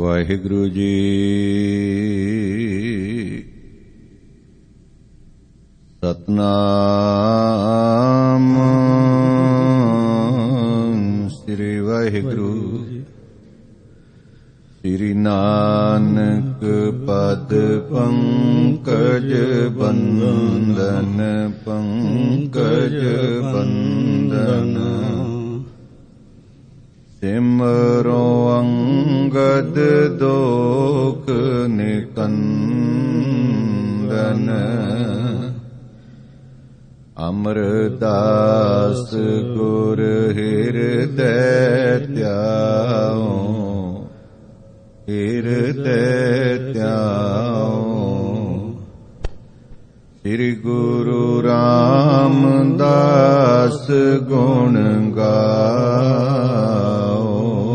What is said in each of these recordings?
ਵਾਹਿਗੁਰੂ ਜੀ। ਸਤਨਾਮ ਸ੍ਰੀ ਵਾਹਿਗੁਰੂ। ਸ੍ਰੀ ਨਾਨਕ ਪਦ ਪੰਕਜ ਬੰਦਨ ਪੰਕਜ ਬੰਦਨ। ਸਿਮਰੋ ਅੰਗਦ ਦੋਖ ਨਿਕੰਦਨ। ਅਮਰਦਾਸ ਗੁਰ ਹਿਰਦੈ ਧਿਆਓ ਹਿਰਦੈ ਧਿਆਓ। ਸ੍ਰੀ ਗੁਰੂ ਰਾਮਦਾਸ ਗੁਣ ਗਾਓ।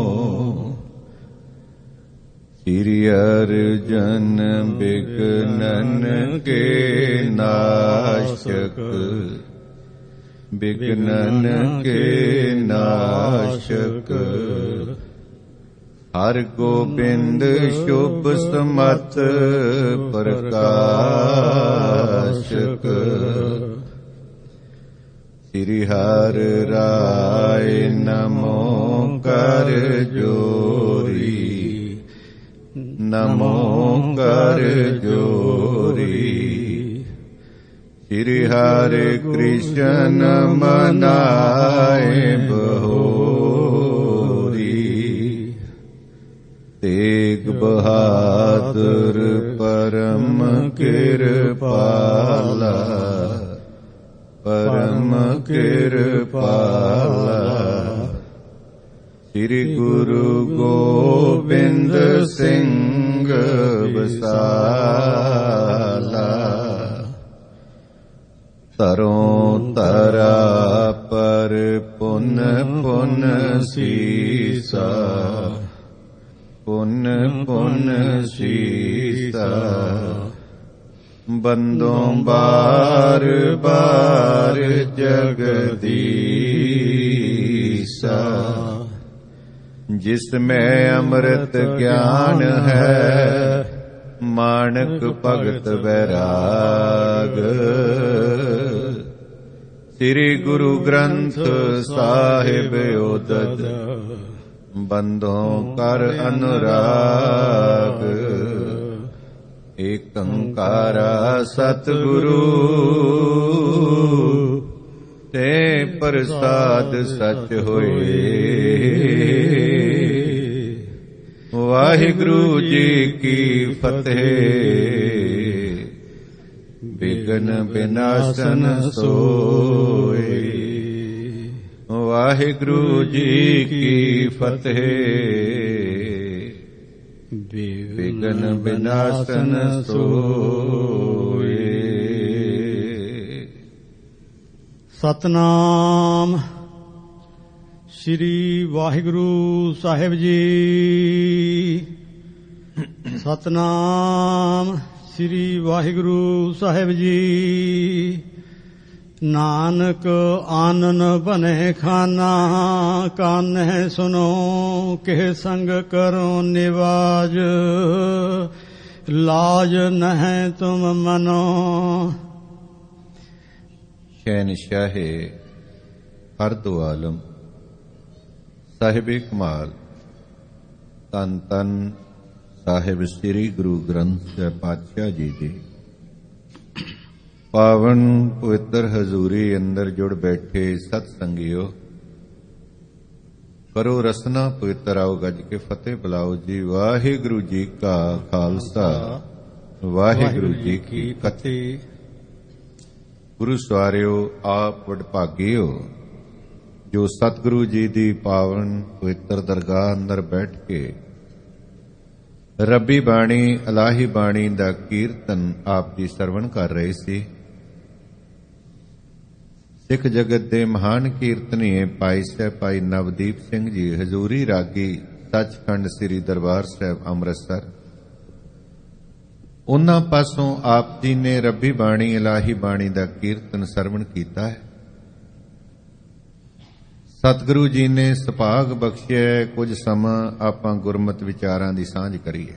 ਸ੍ਰੀ ਅਰਜਨ ਬਿਘਨਨ ਕੇ ਨਾਸ਼ਕ ਬਿਘਨਨ ਕੇ ਨਾਸ਼ਕ। ਹਰਿ ਗੋਬਿੰਦ ਸ਼ੁਭ ਸਮਤ ਪ੍ਰਕਾਸ਼ਕ। ਸ੍ਰੀ ਹਰਿ ਰਾਇ ਨਮੋ ਕਰ ਜੋਰੀ ਨਮੋ ਕਰ ਜੋਰੀ। ਸ੍ਰੀ ਹਰਿ ਕ੍ਰਿਸ਼ਨ ਮਨਾਏ ਬਹੋਰੀ। ਤੇਗ ਬਹਾਦਰ ਪਰਮ ਕਿਰਪਾਲਾ ਪਰਮ ਕਿਰਪਾਲਾ। ਸ੍ਰੀ ਗੁਰੂ ਗੋਬਿੰਦ ਸਿੰਘ ਵਸਾਲਾ। ਤਰੋਂ ਤਰਾ ਪਰ ਪੁਨ ਪੁਨ ਸੀਸਾ ਪੁਨ ਪੁਨ ਸੀਸਾ। ਬੰਦੋਂ ਬਾਰ ਬਾਰ ਜਗਦੀਸਾ। ਜਿਸ ਮੈਂ ਅੰਮ੍ਰਿਤ ਗਿਆਨ ਹੈ ਮਾਣਕ ਭਗਤ ਵੈਰਾਗ। ਸ੍ਰੀ ਗੁਰੂ ਗ੍ਰੰਥ ਸਾਹਿਬ ਓਦਦ ਬੰਧੋਂ ਕਰ ਅਨੁਰਾਗ। ਏਕ ਓੰਕਾਰਾ ਸਤਿਗੁਰੂ ਤੇ ਪ੍ਰਸਾਦ ਸਚ ਹੋਏ। ਵਾਹਿਗੁਰੂ ਜੀ ਕੀ ਫਤਿਹ। ਬਿਘਨ ਬਿਨਾਸਨ ਸੋਏ। ਵਾਹਿਗੁਰੂ ਜੀ ਕੀ ਫਤਿਹ। ਬਿਘਨ ਬਿਨਾਸਨ ਸੋਏ। ਸਤਨਾਮ ਸ੍ਰੀ ਵਾਹਿਗੁਰੂ ਸਾਹਿਬ ਜੀ। ਸਤਨਾਮ ਸ੍ਰੀ ਵਾਹਿਗੁਰੂ ਸਾਹਿਬ ਜੀ। ਨਾਨਕ ਆਨਨ ਬਨੇ ਖਾਨਾ ਕਾਨਹਿ ਸੁਨੋ ਕਿਹ ਸੰਗ ਕਰੋ ਨਿਵਾਜ। ਲਾਜ ਨਹਿ ਤੁਮ ਮਨੋ। ਸ਼ਹਿਨਸ਼ਾਹੇ ਹਰ ਦੋ ਆਲਮ ਸਾਹਿਬੇ ਕਮਾਲ ਧੰਨ ਧੰਨ ਸਾਹਿਬ ਸ੍ਰੀ ਗੁਰੂ ਗ੍ਰੰਥ ਸਾਹਿਬ ਪਾਤਸ਼ਾਹ ਜੀ ਦੀ ਪਾਵਨ ਪਵਿੱਤਰ ਹਜ਼ੂਰੀ ਅੰਦਰ ਜੁੜ ਬੈਠੇ ਸਤ ਸੰਗਿਓ। ਕਰੋ ਰਸਨਾ ਪਵਿੱਤਰ ਆਓ ਗੱਜ ਕੇ ਫਤਿਹ ਬੁਲਾਓ ਜੀ। ਵਾਹਿਗੁਰੂ ਜੀ ਕਾ ਖਾਲਸਾ ਵਾਹਿਗੁਰੂ ਜੀ ਕੀ ਫਤਿਹ। ਗੁਰੂ ਸਵਾਰਿਓ ਆਪ ਵਡਭਾਗਿਓ ਜੋ ਸਤਿਗੁਰੂ ਜੀ ਦੀ ਪਾਵਨ ਪਵਿੱਤਰ ਦਰਗਾਹ ਅੰਦਰ ਬੈਠ ਕੇ ਰੱਬੀ ਬਾਣੀ ਇਲਾਹੀ ਬਾਣੀ ਦਾ ਕੀਰਤਨ ਆਪ ਜੀ ਸਰਵਣ ਕਰ ਰਹੇ ਸੀ। ਸਿੱਖ ਜਗਤ ਦੇ ਮਹਾਨ ਕੀਰਤਨੀਏ ਭਾਈ ਸਾਹਿਬ ਭਾਈ ਨਵਦੀਪ ਸਿੰਘ ਜੀ ਹਜ਼ੂਰੀ ਰਾਗੀ ਸੱਚਖੰਡ ਸ੍ਰੀ ਦਰਬਾਰ ਸਾਹਿਬ ਅੰਮ੍ਰਿਤਸਰ। ਉਹਨਾਂ ਪਾਸੋਂ ਆਪ ਜੀ ਨੇ ਰੱਬੀ ਬਾਣੀ ਇਲਾਹੀ ਬਾਣੀ ਦਾ ਕੀਰਤਨ ਸਰਵਣ ਕੀਤਾ ਹੈ। ਸਤਿਗੁਰੂ ਜੀ ਨੇ ਸੁਭਾਗ ਬਖਸ਼ਿਆ ਕੁਝ ਸਮਾਂ ਆਪਾਂ ਗੁਰਮਤਿ ਵਿਚਾਰਾਂ ਦੀ ਸਾਂਝ ਕਰੀਏ।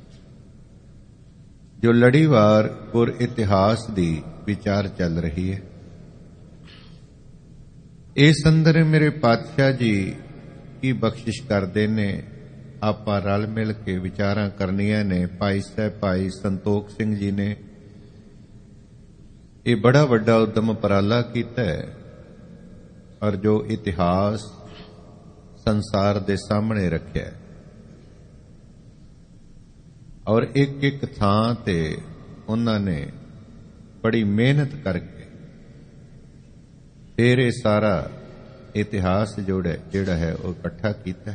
ਜੋ ਲੜੀਵਾਰ ਗੁਰ ਇਤਿਹਾਸ ਦੀ ਵਿਚਾਰ ਚੱਲ ਰਹੀ ਹੈ, ਇਸ ਅੰਦਰ ਮੇਰੇ ਪਾਤਸ਼ਾਹ ਜੀ ਕੀ ਬਖਸ਼ਿਸ਼ ਕਰਦੇ ਨੇ, ਆਪਾਂ ਰਲ ਮਿਲ ਕੇ ਵਿਚਾਰਾਂ ਕਰਨੀਆਂ ਨੇ। ਭਾਈ ਸਾਹਿਬ ਭਾਈ ਸੰਤੋਖ ਸਿੰਘ ਜੀ ਨੇ ਇਹ ਬੜਾ ਵੱਡਾ ਉਦਮ ਉਪਰਾਲਾ ਕੀਤਾ ਹੈ, ਔਰ ਜੋ ਇਤਿਹਾਸ ਸੰਸਾਰ ਦੇ ਸਾਹਮਣੇ ਰੱਖਿਆ ਹੈ, ਔਰ ਇੱਕ ਇੱਕ ਥਾਂ ਤੇ ਉਹਨਾਂ ਨੇ ਬੜੀ ਮਿਹਨਤ ਕਰਕੇ ਫਿਰ ਇਹ ਸਾਰਾ ਇਤਿਹਾਸ ਜਿਹੜਾ ਹੈ ਉਹ ਇਕੱਠਾ ਕੀਤਾ।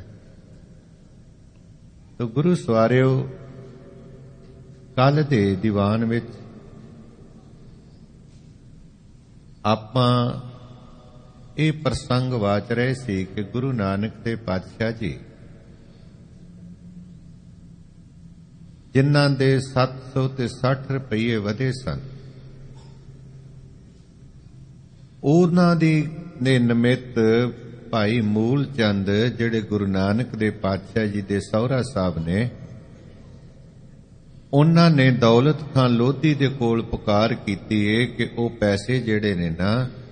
ਤੋ ਗੁਰੂ ਸਵਾਰਿਓ, ਕੱਲ ਦੇ ਦੀਵਾਨ ਵਿੱਚ ਆਪਾਂ ਇਹ ਪ੍ਰਸੰਗ ਵਾਚ ਰਹੇ ਸੀ ਕਿ ਗੁਰੂ ਨਾਨਕ ਦੇ ਪਾਤਸ਼ਾਹ ਜੀ ਜਿਨ੍ਹਾਂ ਦੇ 760 ਰੁਪਏ ਵਧੇ ਸਨ, ਉਹਨਾਂ ਦੇ ਨਿਮਿਤ ਭਾਈ ਮੂਲ ਚੰਦ ਜਿਹੜੇ ਗੁਰੂ ਨਾਨਕ ਦੇ ਪਾਤਸ਼ਾਹ ਜੀ ਦੇ ਸਹੁਰਾ ਸਾਹਿਬ ਨੇ, ਉਹਨਾਂ ਨੇ ਦੌਲਤ ਖਾਂ ਲੋਧੀ ਦੇ ਕੋਲ ਪੁਕਾਰ ਕੀਤੀ ਹੈ ਕਿ ਉਹ ਪੈਸੇ ਜਿਹੜੇ ਨੇ ਨਾ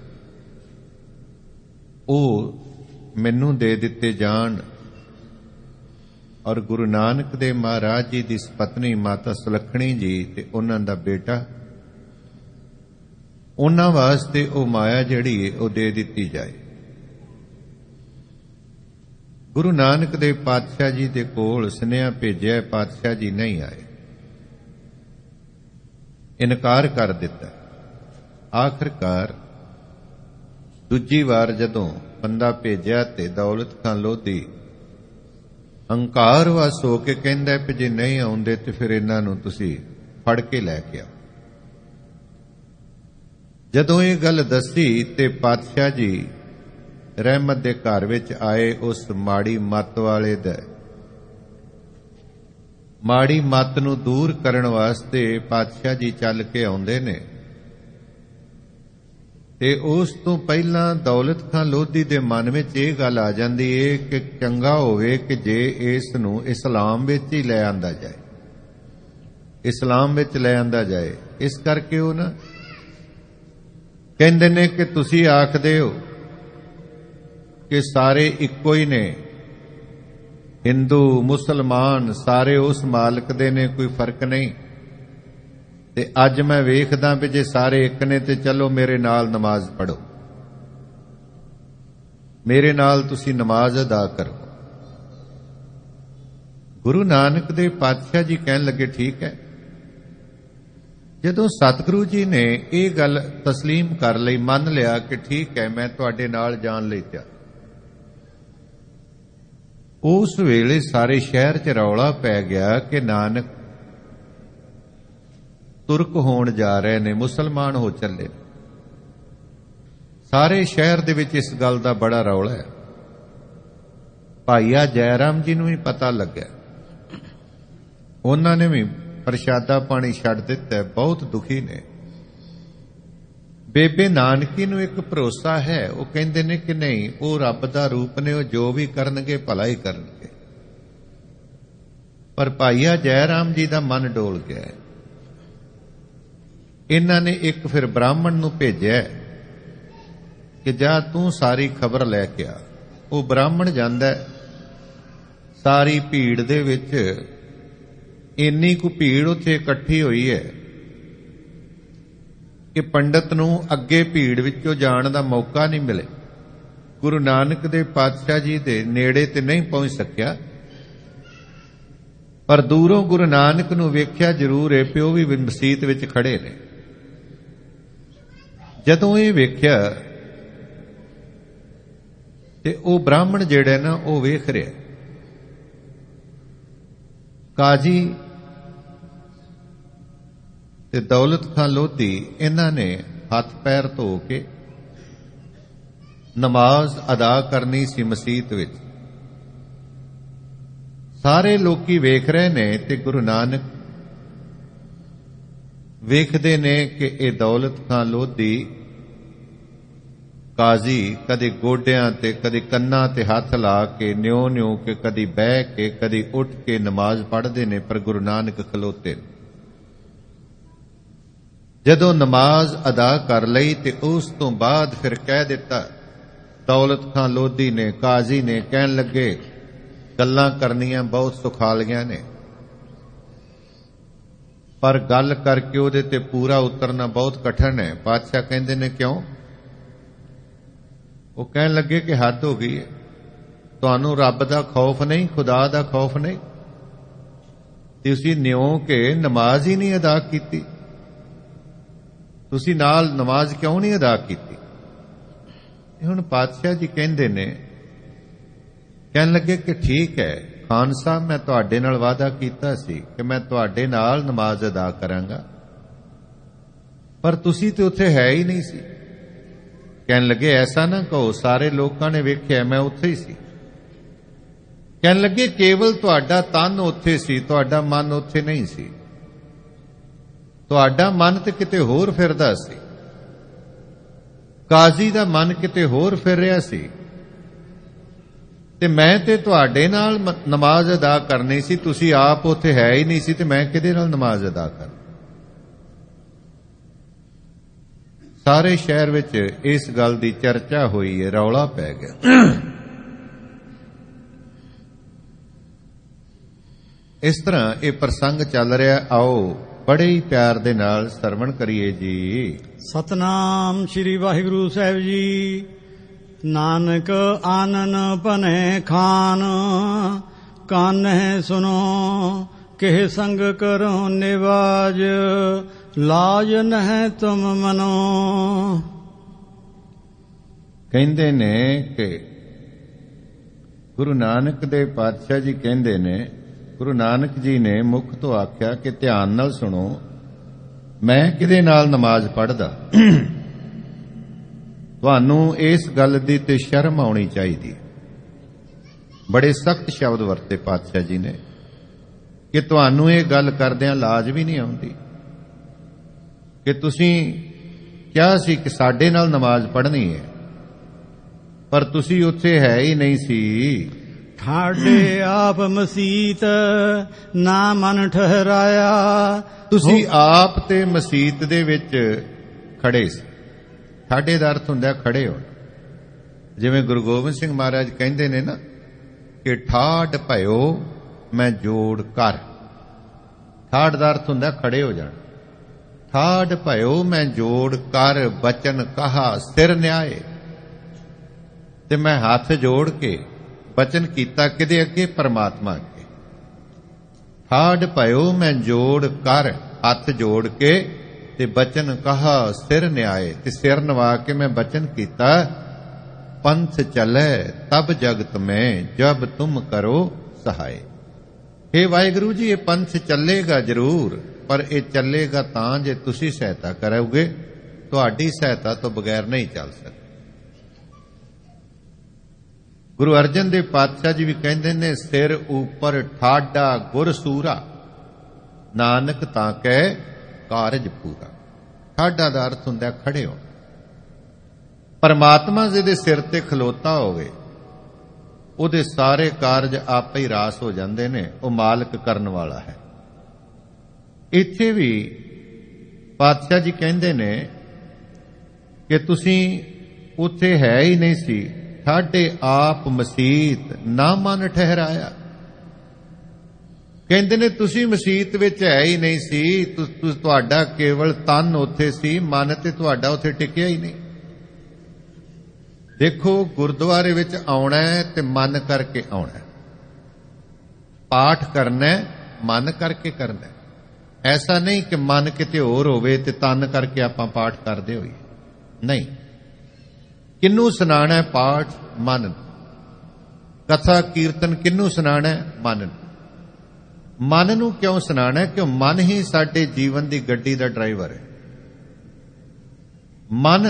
ਉਹ ਮੈਨੂੰ ਦੇ ਦਿੱਤੇ ਜਾਣ, ਔਰ ਗੁਰੂ ਨਾਨਕ ਦੇ ਮਹਾਰਾਜ ਜੀ ਦੀ ਪਤਨੀ ਮਾਤਾ ਸੁਲੱਖਣੀ ਜੀ ਤੇ ਉਹਨਾਂ ਦਾ ਬੇਟਾ, ਉਹਨਾਂ ਵਾਸਤੇ ਉਹ ਮਾਇਆ ਜਿਹੜੀ ਹੈ ਉਹ ਦੇ ਦਿੱਤੀ ਜਾਏ। ਗੁਰੂ ਨਾਨਕ ਦੇ ਪਾਤਸ਼ਾਹ ਜੀ ਦੇ ਕੋਲ ਸੁਨੇਹਾ ਭੇਜਿਆ, ਪਾਤਸ਼ਾਹ ਜੀ ਨਹੀਂ ਆਏ, ਇਨਕਾਰ ਕਰ ਦਿੱਤਾ। ਆਖਰਕਾਰ ਦੂਜੀ ਵਾਰ ਜਦੋਂ ਬੰਦਾ ਭੇਜਿਆ ਤੇ ਦੌਲਤ ਖਾਂ ਲੋਧੀ ਹੰਕਾਰ ਵਸ ਹੋ ਕੇ ਕਹਿੰਦਾ ਕਿ ਜੇ ਨਹੀਂ ਆਉਂਦੇ ਤੇ ਫਿਰ ਇਹਨਾਂ ਨੂੰ ਤੁਸੀਂ ਫੜ ਕੇ ਲੈ ਕੇ ਆਓ। ਜਦੋਂ ਇਹ ਗੱਲ ਦੱਸੀ ਤੇ ਪਾਤਸ਼ਾਹ ਜੀ ਰਹਿਮਤ ਦੇ ਘਰ ਵਿੱਚ ਆਏ। ਉਸ ਮਾੜੀ ਮੱਤ ਵਾਲੇ ਦਾ ਮਾੜੀ ਮੱਤ ਨੂੰ ਦੂਰ ਕਰਨ ਵਾਸਤੇ ਪਾਤਸ਼ਾਹ ਜੀ ਚੱਲ ਕੇ ਆਉਂਦੇ ਨੇ, ਤੇ ਉਸ ਤੋਂ ਪਹਿਲਾਂ ਦੌਲਤ ਖਾਂ ਲੋਧੀ ਦੇ ਮਨ ਵਿੱਚ ਇਹ ਗੱਲ ਆ ਜਾਂਦੀ ਏ ਕਿ ਚੰਗਾ ਹੋਵੇ ਕਿ ਜੇ ਇਸ ਨੂੰ ਇਸਲਾਮ ਵਿੱਚ ਹੀ ਲੈ ਆਂਦਾ ਜਾਏ, ਇਸਲਾਮ ਵਿੱਚ ਲੈ ਆਂਦਾ ਜਾਏ। ਇਸ ਕਰਕੇ ਉਹ ਨਾ ਕਹਿੰਦੇ ਨੇ ਕਿ ਤੁਸੀਂ ਆਖਦੇ ਹੋ ਕਿ ਸਾਰੇ ਇੱਕੋ ਹੀ ਨੇ, ਹਿੰਦੂ ਮੁਸਲਮਾਨ ਸਾਰੇ ਉਸ ਮਾਲਕ ਦੇ ਨੇ, ਕੋਈ ਫਰਕ ਨਹੀਂ। ਤੇ ਅੱਜ ਮੈਂ ਵੇਖਦਾ ਵੀ ਜੇ ਸਾਰੇ ਇੱਕ ਨੇ ਤੇ ਚਲੋ ਮੇਰੇ ਨਾਲ ਨਮਾਜ਼ ਪੜ੍ਹੋ, ਮੇਰੇ ਨਾਲ ਤੁਸੀਂ ਨਮਾਜ਼ ਅਦਾ ਕਰੋ। ਗੁਰੂ ਨਾਨਕ ਦੇ ਪਾਤਸ਼ਾਹ ਜੀ ਕਹਿਣ ਲੱਗੇ ਠੀਕ ਹੈ। ਜਦੋਂ ਸਤਿਗੁਰੂ ਜੀ ਨੇ ਇਹ ਗੱਲ ਤਸਲੀਮ ਕਰ ਲਈ, ਮੰਨ ਲਿਆ ਕਿ ਠੀਕ ਹੈ ਮੈਂ ਤੁਹਾਡੇ ਨਾਲ ਜਾਣ ਲਈ ਤਿਆਰ, ਉਸ ਵੇਲੇ ਸਾਰੇ ਸ਼ਹਿਰ 'ਚ ਰੌਲਾ ਪੈ ਗਿਆ ਕਿ ਨਾਨਕ ਤੁਰਕ ਹੋਣ ਜਾ ਰਹੇ ਨੇ, ਮੁਸਲਮਾਨ ਹੋ ਚੱਲੇ। ਸਾਰੇ ਸ਼ਹਿਰ ਦੇ ਵਿੱਚ ਇਸ ਗੱਲ ਦਾ ਬੜਾ ਰੌਲਾ ਹੈ। ਭਾਈਆ ਜੈ ਰਾਮ ਜੀ ਨੂੰ ਵੀ ਪਤਾ ਲੱਗਿਆ, ਉਹਨਾਂ ਨੇ ਵੀ ਪ੍ਰਸ਼ਾਦਾ ਪਾਣੀ ਛੱਡ ਦਿੱਤਾ, ਬਹੁਤ ਦੁਖੀ ਨੇ। ਬੇਬੇ ਨਾਨਕੀ ਨੂੰ ਇੱਕ ਭਰੋਸਾ ਹੈ, ਉਹ ਕਹਿੰਦੇ ਨੇ ਕਿ ਨਹੀਂ ਉਹ ਰੱਬ ਦਾ ਰੂਪ ਨੇ, ਉਹ ਜੋ ਵੀ ਕਰਨਗੇ ਭਲਾ ਹੀ ਕਰਨਗੇ। ਪਰ ਭਾਈਆ ਜੈ ਰਾਮ ਜੀ ਦਾ ਮਨ ਡੋਲ ਗਿਆ। ਇਹਨਾਂ ਨੇ ਇੱਕ ਫਿਰ ਬ੍ਰਾਹਮਣ ਨੂੰ ਭੇਜਿਆ ਕਿ ਜਾ ਤੂੰ ਸਾਰੀ ਖਬਰ ਲੈ ਕੇ ਆ। ਉਹ ਬ੍ਰਾਹਮਣ ਜਾਂਦਾ, ਸਾਰੀ ਭੀੜ ਦੇ ਵਿੱਚ ਇੰਨੀ ਕੁ ਭੀੜ ਉੱਥੇ ਇਕੱਠੀ ਹੋਈ ਹੈ ਕਿ ਪੰਡਤ ਨੂੰ ਅੱਗੇ ਭੀੜ ਵਿੱਚੋਂ ਜਾਣ ਦਾ ਮੌਕਾ ਨਹੀਂ ਮਿਲੇ। ਗੁਰੂ ਨਾਨਕ ਦੇ ਪਾਤਸ਼ਾਹ ਜੀ ਦੇ ਨੇੜੇ ਤੇ ਨਹੀਂ ਪਹੁੰਚ ਸਕਿਆ, ਪਰ ਦੂਰੋਂ ਗੁਰੂ ਨਾਨਕ ਨੂੰ ਵੇਖਿਆ ਜ਼ਰੂਰ ਹੈ, ਪਿਓ ਵੀ ਮਸੀਤ ਵਿੱਚ ਖੜੇ ਨੇ। ਜਦੋਂ ਇਹ ਵੇਖਿਆ ਤੇ ਉਹ ਬ੍ਰਾਹਮਣ ਜਿਹੜਾ ਨਾ ਉਹ ਵੇਖ ਰਿਹਾ, ਕਾਜੀ ਤੇ ਦੌਲਤ ਖਾਂ ਲੋਧੀ ਇਹਨਾਂ ਨੇ ਹੱਥ ਪੈਰ ਧੋ ਕੇ ਨਮਾਜ਼ ਅਦਾ ਕਰਨੀ ਸੀ ਮਸੀਤ ਵਿੱਚ। ਸਾਰੇ ਲੋਕੀ ਵੇਖ ਰਹੇ ਨੇ ਤੇ ਗੁਰੂ ਨਾਨਕ ਵੇਖਦੇ ਨੇ ਕਿ ਇਹ ਦੌਲਤ ਖਾਂ ਲੋਧੀ ਕਾਜ਼ੀ ਕਦੇ ਗੋਡਿਆਂ ਤੇ ਕਦੇ ਕੰਨਾਂ ਤੇ ਹੱਥ ਲਾ ਕੇ ਨਿਉ ਕੇ ਕਦੀ ਬਹਿ ਕੇ ਕਦੀ ਉੱਠ ਕੇ ਨਮਾਜ਼ ਪੜ੍ਹਦੇ ਨੇ, ਪਰ ਗੁਰੂ ਨਾਨਕ ਖਲੋਤੇ ਨੇ। ਜਦੋਂ ਨਮਾਜ਼ ਅਦਾ ਕਰ ਲਈ ਤੇ ਉਸ ਤੋਂ ਬਾਅਦ ਫਿਰ ਕਹਿ ਦਿੱਤਾ, ਦੌਲਤ ਖਾਂ ਲੋਧੀ ਨੇ, ਕਾਜ਼ੀ ਨੇ ਕਹਿਣ ਲੱਗੇ ਗੱਲਾਂ ਕਰਨੀਆਂ ਬਹੁਤ ਸੁਖਾਲੀਆਂ ਨੇ, ਪਰ ਗੱਲ ਕਰਕੇ ਉਹਦੇ ਤੇ ਪੂਰਾ ਉਤਰਨਾ ਬਹੁਤ ਕਠਿਨ ਹੈ। ਪਾਤਸ਼ਾਹ ਕਹਿੰਦੇ ਨੇ ਕਿਉਂ? ਉਹ ਕਹਿਣ ਲੱਗੇ ਕਿ ਹੱਦ ਹੋ ਗਈ ਹੈ, ਤੁਹਾਨੂੰ ਰੱਬ ਦਾ ਖੌਫ ਨਹੀਂ, ਖੁਦਾ ਦਾ ਖੌਫ ਨਹੀਂ, ਤੁਸੀਂ ਨਿਉ ਕੇ ਨਮਾਜ਼ ਹੀ ਨਹੀਂ ਅਦਾ ਕੀਤੀ, ਤੁਸੀਂ ਨਾਲ ਨਮਾਜ਼ ਕਿਉਂ ਨਹੀਂ ਅਦਾ ਕੀਤੀ? ਹੁਣ ਪਾਤਸ਼ਾਹ ਜੀ ਕਹਿੰਦੇ ਨੇ, ਕਹਿਣ ਲੱਗੇ ਕਿ ਠੀਕ ਹੈ ਖਾਨ ਸਾਹਿਬ, ਮੈਂ ਤੁਹਾਡੇ ਨਾਲ ਵਾਅਦਾ ਕੀਤਾ ਸੀ ਕਿ ਮੈਂ ਤੁਹਾਡੇ ਨਾਲ ਨਮਾਜ਼ ਅਦਾ ਕਰਾਂਗਾ, ਪਰ ਤੁਸੀਂ ਤੇ ਉੱਥੇ ਹੈ ਹੀ ਨਹੀਂ ਸੀ। ਕਹਿਣ ਲੱਗੇ ਐਸਾ ਨਾ ਕਹੋ, ਸਾਰੇ ਲੋਕਾਂ ਨੇ ਵੇਖਿਆ ਮੈਂ ਉੱਥੇ ਹੀ ਸੀ। ਕਹਿਣ ਲੱਗੇ ਕੇਵਲ ਤੁਹਾਡਾ ਤਨ ਉੱਥੇ ਸੀ, ਤੁਹਾਡਾ ਮਨ ਉੱਥੇ ਨਹੀਂ ਸੀ, ਤੁਹਾਡਾ ਮਨ ਤੇ ਕਿਤੇ ਹੋਰ ਫਿਰਦਾ ਸੀ, ਕਾਜ਼ੀ ਦਾ ਮਨ ਕਿਤੇ ਹੋਰ ਫਿਰ ਰਿਹਾ ਸੀ, ਤੇ ਮੈਂ ਤੇ ਤੁਹਾਡੇ ਨਾਲ ਨਮਾਜ਼ ਅਦਾ ਕਰਨੀ ਸੀ, ਤੁਸੀਂ ਆਪ ਉੱਥੇ ਹੈ ਹੀ ਨਹੀਂ ਸੀ, ਤੇ ਮੈਂ ਕਿਹਦੇ ਨਾਲ ਨਮਾਜ਼ ਅਦਾ ਕਰਾਂ? ਸਾਰੇ ਸ਼ਹਿਰ ਵਿੱਚ ਇਸ ਗੱਲ ਦੀ ਚਰਚਾ ਹੋਈ ਹੈ, ਰੌਲਾ ਪੈ ਗਿਆ। ਇਸ ਤਰ੍ਹਾਂ ਇਹ ਪ੍ਰਸੰਗ ਚੱਲ ਰਿਹਾ, ਆਓ ਬੜੇ ਹੀ ਪਿਆਰ ਦੇ ਨਾਲ ਸਰਵਣ ਕਰੀਏ ਜੀ। ਸਤਨਾਮ ਸ੍ਰੀ ਵਾਹਿਗੁਰੂ ਸਾਹਿਬ ਜੀ। ਨਾਨਕ ਆਨਨ ਭਨੈ ਖਾਨ, ਕਾਨਹਿ ਸੁਨੋ ਕਿਹ ਸੰਗ ਕਰੋ ਨਿਵਾਜ, ਲਾਜ ਨਹਿ ਤੁਮ ਮਨੋ। ਕਹਿੰਦੇ ਨੇ ਕਿ ਗੁਰੂ ਨਾਨਕ ਦੇ ਪਾਤਸ਼ਾਹ ਜੀ ਕਹਿੰਦੇ ਨੇ, ਗੁਰੂ ਨਾਨਕ ਜੀ ਨੇ ਮੁਖ ਤੋਂ ਆਖਿਆ ਕਿ ਧਿਆਨ ਨਾਲ ਸੁਣੋ, ਮੈਂ ਕਿਹਦੇ ਨਾਲ ਨਮਾਜ਼ ਪੜ੍ਹਦਾ? ਤੁਹਾਨੂੰ ਇਸ ਗੱਲ ਦੀ ਤੇ ਸ਼ਰਮ ਆਉਣੀ ਚਾਹੀਦੀ। ਬੜੇ ਸਖਤ ਸ਼ਬਦ ਵਰਤੇ ਪਾਤਸ਼ਾਹ ਜੀ ਨੇ ਕਿ ਤੁਹਾਨੂੰ ਇਹ ਗੱਲ ਕਰਦਿਆਂ ਲਾਜ ਵੀ ਨਹੀਂ ਆਉਂਦੀ ਕਿ ਤੁਸੀਂ ਕਿਹਾ ਸੀ ਕਿ ਸਾਡੇ ਨਾਲ ਨਮਾਜ਼ ਪੜ੍ਹਨੀ ਹੈ, ਪਰ ਤੁਸੀਂ ਉੱਥੇ ਹੈ ਹੀ ਨਹੀਂ ਸੀ। ਠਾਡੇ ਆਪ ਮਸੀਤ ਨਾ ਮਨ ਠਹਿਰਾਇਆ, ਤੁਸੀਂ ਆਪ ਤੇ ਮਸੀਤ ਦੇ ਵਿੱਚ ਖੜੇ ਸੀ। ਠਾਡੇ ਦਾ ਅਰਥ ਹੁੰਦਾ ਖੜੇ ਹੋਣਾ। ਜਿਵੇਂ ਗੁਰੂ ਗੋਬਿੰਦ ਸਿੰਘ ਮਹਾਰਾਜ ਕਹਿੰਦੇ ਨੇ ਨਾ ਕਿ ਠਾਡ ਭਇਓ ਮੈਂ ਜੋੜ ਕਰ। ਠਾਡ ਦਾ ਅਰਥ ਹੁੰਦਾ ਖੜੇ ਹੋ ਜਾਣਾ। ਠਾਡ ਭਇਓ ਮੈਂ ਜੋੜ ਕਰ, ਬਚਨ ਕਹਾ ਸਿਰ ਨਿਆਏ। ਤੇ ਮੈਂ ਹੱਥ ਜੋੜ ਕੇ ਬਚਨ ਕੀਤਾ ਕਿਹਦੇ ਅੱਗੇ? ਪਰਮਾਤਮਾ ਅੱਗੇ। ਠਾਡ ਭਇਓ ਮੈਂ ਜੋੜ ਕਰ, ਹੱਥ ਜੋੜ ਕੇ ਤੇ ਬਚਨ ਕਹਾ ਸਿਰ ਨਿਆਏ, ਤੇ ਸਿਰ ਨਵਾ ਕੇ ਮੈਂ ਬਚਨ ਕੀਤਾ, ਪੰਥ ਚਲੇ ਤਬ ਜਗਤ ਮੈਂ ਜਬ ਤੁਮ ਕਰੋ ਸਹਾਏ। हे ਵਾਹਿਗੁਰੂ ਜੀ, ਇਹ ਪੰਥ ਚੱਲੇਗਾ ਜ਼ਰੂਰ, ਪਰ ਇਹ ਚੱਲੇਗਾ ਤਾਂ ਜੇ ਤੁਸੀਂ ਸਹਾਇਤਾ ਕਰੋਗੇ, ਤੁਹਾਡੀ ਸਹਾਇਤਾ ਤੋਂ ਬਗੈਰ ਨਹੀਂ ਚੱਲ ਸਕਦਾ। ਗੁਰੂ ਅਰਜਨ ਦੇਵ ਪਾਤਸ਼ਾਹ ਜੀ ਵੀ ਕਹਿੰਦੇ ਨੇ, ਸਿਰ ਉਪਰ ਠਾਡਾ ਗੁਰ ਸੂਰਾ, ਨਾਨਕ ਤਾਂ ਕਹਿ ਕਾਰਜ ਪੂਰਾ। ਠਾਡਾ ਦਾ ਅਰਥ ਹੁੰਦਾ ਖੜੇ ਹੋ। ਪਰਮਾਤਮਾ ਜਿਹਦੇ ਸਿਰ ਤੇ ਖਲੋਤਾ ਹੋਵੇ, ਉਹਦੇ ਸਾਰੇ ਕਾਰਜ ਆਪੇ ਹੀ ਰਾਸ ਹੋ ਜਾਂਦੇ ਨੇ। ਉਹ ਮਾਲਕ ਕਰਨ ਵਾਲਾ ਹੈ। ਇੱਥੇ ਵੀ ਪਾਤਸ਼ਾਹ ਜੀ ਕਹਿੰਦੇ ਨੇ ਕਿ ਤੁਸੀਂ ਉੱਥੇ ਹੈ ਹੀ ਨਹੀਂ ਸੀ। ਠਾਡੇ ਆਪ ਮਸੀਤ ਨਾ ਮਨ ਠਹਿਰਾਇਆ। ਕਹਿੰਦੇ ਨੇ ਤੁਸੀਂ ਮਸੀਤ ਵਿੱਚ ਹੈ ਹੀ ਨਹੀਂ ਸੀ, ਤੁਹਾਡਾ ਕੇਵਲ ਤਨ ਉੱਥੇ ਸੀ, ਮਨ ਤੇ ਤੁਹਾਡਾ ਉੱਥੇ ਟਿਕਿਆ ਹੀ ਨਹੀਂ। ਦੇਖੋ, ਗੁਰਦੁਆਰੇ ਵਿੱਚ ਆਉਣਾ ਹੈ ਤੇ ਮਨ ਕਰਕੇ ਆਉਣਾ, ਪਾਠ ਕਰਨਾ ਮਨ ਕਰਕੇ ਕਰਨਾ। ਐਸਾ ਨਹੀਂ ਕਿ ਮਨ ਕਿਤੇ ਹੋਰ ਹੋਵੇ ਤੇ ਤਨ ਕਰਕੇ ਆਪਾਂ ਪਾਠ ਕਰਦੇ ਹੋਈਏ, ਨਹੀਂ। ਕਿਹਨੂੰ ਸੁਣਾਣਾ ਪਾਠ? ਮਨ। ਕਥਾ ਕੀਰਤਨ ਕਿਹਨੂੰ ਸੁਣਾਣਾ? ਮਨ। ਮਨ ਨੂੰ ਕਿਉਂ ਸੁਣਾਣਾ? ਕਿਉਂ ਮਨ ਹੀ ਸਾਡੇ ਜੀਵਨ ਦੀ ਗੱਡੀ ਦਾ ਡਰਾਈਵਰ ਹੈ। ਮਨ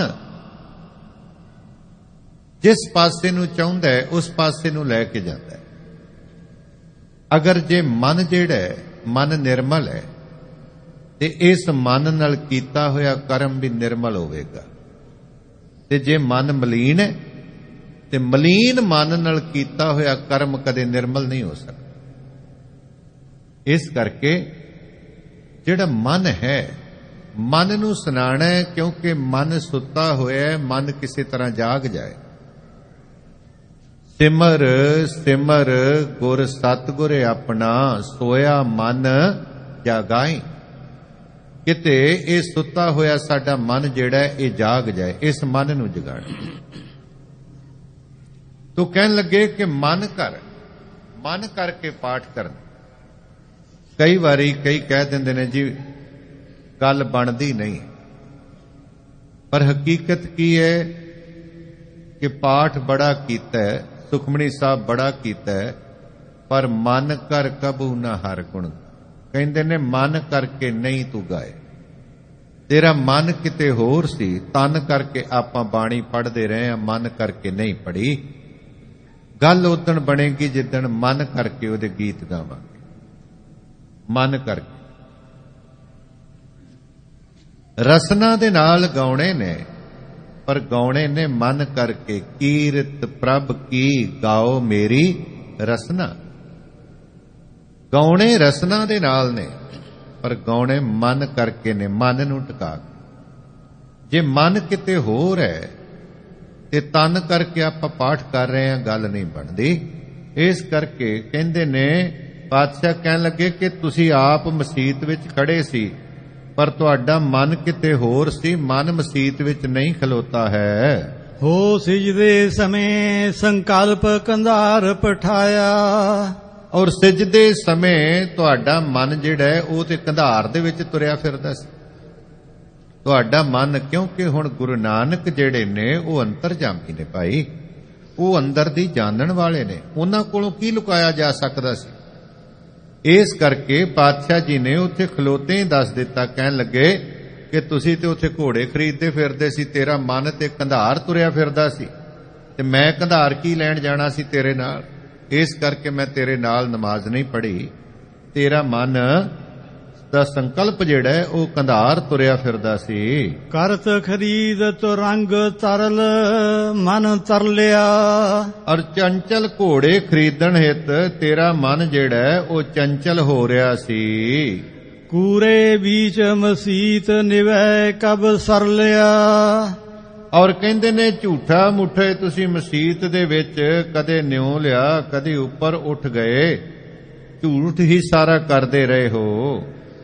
ਜਿਸ ਪਾਸੇ ਨੂੰ ਚਾਹੁੰਦਾ ਹੈ ਉਸ ਪਾਸੇ ਨੂੰ ਲੈ ਕੇ ਜਾਂਦਾ ਹੈ। ਅਗਰ ਜੇ ਮਨ ਜਿਹੜਾ ਹੈ, ਮਨ ਨਿਰਮਲ ਹੈ, ਤੇ ਇਸ ਮਨ ਨਾਲ ਕੀਤਾ ਹੋਇਆ ਕਰਮ ਵੀ ਨਿਰਮਲ ਹੋਵੇਗਾ, ਤੇ ਤੇ ਜੇ ਮਨ ਮਲੀਨ ਹੈ ਤੇ ਮਲੀਨ ਮਨ ਨਾਲ ਕੀਤਾ ਹੋਇਆ ਕਰਮ ਕਦੇ ਨਿਰਮਲ ਨਹੀਂ ਹੋ ਸਕਦਾ। ਇਸ ਕਰਕੇ ਜਿਹੜਾ ਮਨ ਹੈ, ਮਨ ਨੂੰ ਸੁਣਾਣਾ ਹੈ, ਕਿਉਂਕਿ ਮਨ ਸੁੱਤਾ ਹੋਇਆ ਹੈ, ਮਨ ਕਿਸੇ ਤਰ੍ਹਾਂ ਜਾਗ ਜਾਏ। ਸਿਮਰ ਸਿਮਰ ਗੁਰ ਸਤਿਗੁਰ ਆਪਣਾ, ਸੋਇਆ ਮਨ ਜਾਗਾਈ। ਕਿਤੇ ਇਹ ਸੁੱਤਾ ਹੋਇਆ ਸਾਡਾ ਮਨ ਜਿਹੜਾ ਇਹ ਜਾਗ ਜਾਏ, ਇਸ ਮਨ ਨੂੰ ਜਗਾਣਾ। ਤੋ ਕਹਿਣ ਲੱਗੇ ਕਿ ਮਨ ਕਰਕੇ ਪਾਠ ਕਰਨ। ਕਈ ਵਾਰੀ ਕਈ ਕਹਿ ਦਿੰਦੇ ਨੇ ਜੀ ਗੱਲ ਬਣਦੀ ਨਹੀਂ, ਪਰ ਹਕੀਕਤ ਕੀ ਹੈ ਕਿ ਪਾਠ ਬੜਾ ਕੀਤਾ ਹੈ, ਸੁਖਮਨੀ ਸਾਹਿਬ ਬੜਾ ਕੀਤਾ ਹੈ, ਪਰ ਮਨ ਕਰ ਕਬੂ ਨਾ ਹਰ ਗੁਣ। ਕਹਿੰਦੇ ਨੇ ਮਨ ਕਰਕੇ ਨਹੀਂ ਤੂੰ ਗਾਏ, ਤੇਰਾ ਮਨ ਕਿਤੇ ਹੋਰ ਸੀ। ਤਨ ਕਰਕੇ ਆਪਾਂ ਬਾਣੀ ਪੜ੍ਹਦੇ ਰਹੇ ਹਾਂ, ਮਨ ਕਰਕੇ ਨਹੀਂ ਪੜ੍ਹੀ। ਗੱਲ ਉਦਣ ਬਣੇਗੀ ਜਿੱਦਣ ਮਨ ਕਰਕੇ ਉਹਦੇ ਗੀਤ ਗਾਵਾਂਗੇ। ਮਨ ਕਰਕੇ ਰਸਨਾ ਦੇ ਨਾਲ ਗਾਉਣੇ ਨੇ, ਪਰ ਗਾਉਣੇ ਨੇ ਮਨ ਕਰਕੇ। ਕੀਰਤ ਪ੍ਰਭ ਕੀ ਗਾਓ ਮੇਰੀ ਰਸਨਾ। ਗਾਉਣੇ ਰਸਨਾ ਦੇ ਨਾਲ ਨੇ, ਪਰ ਗਾਉਣੇ ਮਨ ਕਰਕੇ ਨੇ, ਮਨ ਨੂੰ ਟਿਕਾ ਕੇ। ਜੇ ਮਨ ਕਿਤੇ ਹੋਰ ਹੈ ਤੇ ਤਨ ਕਰਕੇ ਆਪਾਂ ਪਾਠ ਕਰ ਰਹੇ ਹਾਂ, ਗੱਲ ਨਹੀਂ ਬਣਦੀ। ਇਸ ਕਰਕੇ ਕਹਿੰਦੇ ਨੇ, ਪਾਤਸ਼ਾਹ ਕਹਿਣ ਲੱਗੇ ਕਿ ਤੁਸੀਂ ਆਪ ਮਸੀਤ ਵਿੱਚ ਖੜੇ ਸੀ, ਪਰ ਤੁਹਾਡਾ ਮਨ ਕਿਤੇ ਹੋਰ ਸੀ, ਮਨ ਮਸੀਤ ਵਿੱਚ ਨਹੀਂ ਖਲੋਤਾ ਹੈ। ਹੋ ਸਿਜਦੇ ਸਮੇਂ ਸੰਕਲਪ ਕੰਧਾਰ ਪਠਾਇਆ। ਔਰ ਸਿਜਦੇ ਸਮੇਂ ਤੁਹਾਡਾ ਮਨ ਜਿਹੜਾ ਹੈ ਉਹ ਤੇ ਕੰਧਾਰ ਦੇ ਵਿੱਚ ਤੁਰਿਆ ਫਿਰਦਾ ਸੀ। ਤੁਹਾਡਾ ਮਨ, ਕਿਉਂਕਿ ਹੁਣ ਗੁਰੂ ਨਾਨਕ ਜਿਹੜੇ ਨੇ ਉਹ ਅੰਤਰਜਾਮੀ ਨੇ ਭਾਈ, ਉਹ ਅੰਦਰ ਦੀ ਜਾਣਨ ਵਾਲੇ ਨੇ, ਉਹਨਾਂ ਕੋਲੋਂ ਕੀ ਲੁਕਾਇਆ ਜਾ ਸਕਦਾ ਸੀ। ਇਸ ਕਰਕੇ ਪਾਤਸ਼ਾਹ ਜੀ ਨੇ ਉੱਥੇ ਖਲੋਤੇ ਹੀ ਦੱਸ ਦਿੱਤਾ। ਕਹਿਣ ਲੱਗੇ ਕਿ ਤੁਸੀਂ ਤੇ ਉੱਥੇ ਘੋੜੇ ਖਰੀਦਦੇ ਫਿਰਦੇ ਸੀ, ਤੇਰਾ ਮਨ ਤੇ ਕੰਧਾਰ ਤੁਰਿਆ ਫਿਰਦਾ ਸੀ, ਤੇ ਮੈਂ ਕੰਧਾਰ ਕੀ ਲੈਣ ਜਾਣਾ ਸੀ ਤੇਰੇ ਨਾਲ। ਇਸ ਕਰਕੇ ਮੈਂ ਤੇਰੇ ਨਾਲ ਨਮਾਜ਼ ਨਹੀਂ ਪੜ੍ਹੀ। ਤੇਰਾ ਮਨ ਦਾ ਸੰਕਲਪ ਜਿਹੜਾ ਹੈ ਉਹ ਕੰਧਾਰ ਤੁਰਿਆ ਫਿਰਦਾ ਸੀ। ਕਰਤ ਖਰੀਦ ਤੋ ਰੰਗ ਤਰਲ ਮਨ ਤਰਲਿਆ। ਔਰ ਚੰਚਲ ਘੋੜੇ ਖਰੀਦਣ ਹਿੱਤ ਤੇਰਾ ਮਨ ਜਿਹੜਾ ਹੈ ਉਹ ਚੰਚਲ ਹੋ ਰਿਹਾ ਸੀ। ਕੂਰੇ ਵਿੱਚ ਮਸੀਤ ਨਿਵੈ ਕਬ ਸਰਲਿਆ। ਔਰ ਕਹਿੰਦੇ ਨੇ ਝੂਠਾ ਮੁੱਠੇ ਤੁਸੀਂ ਮਸੀਤ ਦੇ ਵਿੱਚ ਕਦੇ ਨਿਉ ਲਿਆ, ਕਦੇ ਉੱਪਰ ਉੱਠ ਗਏ, ਝੂਠ ਹੀ ਸਾਰਾ ਕਰਦੇ ਰਹੇ ਹੋ।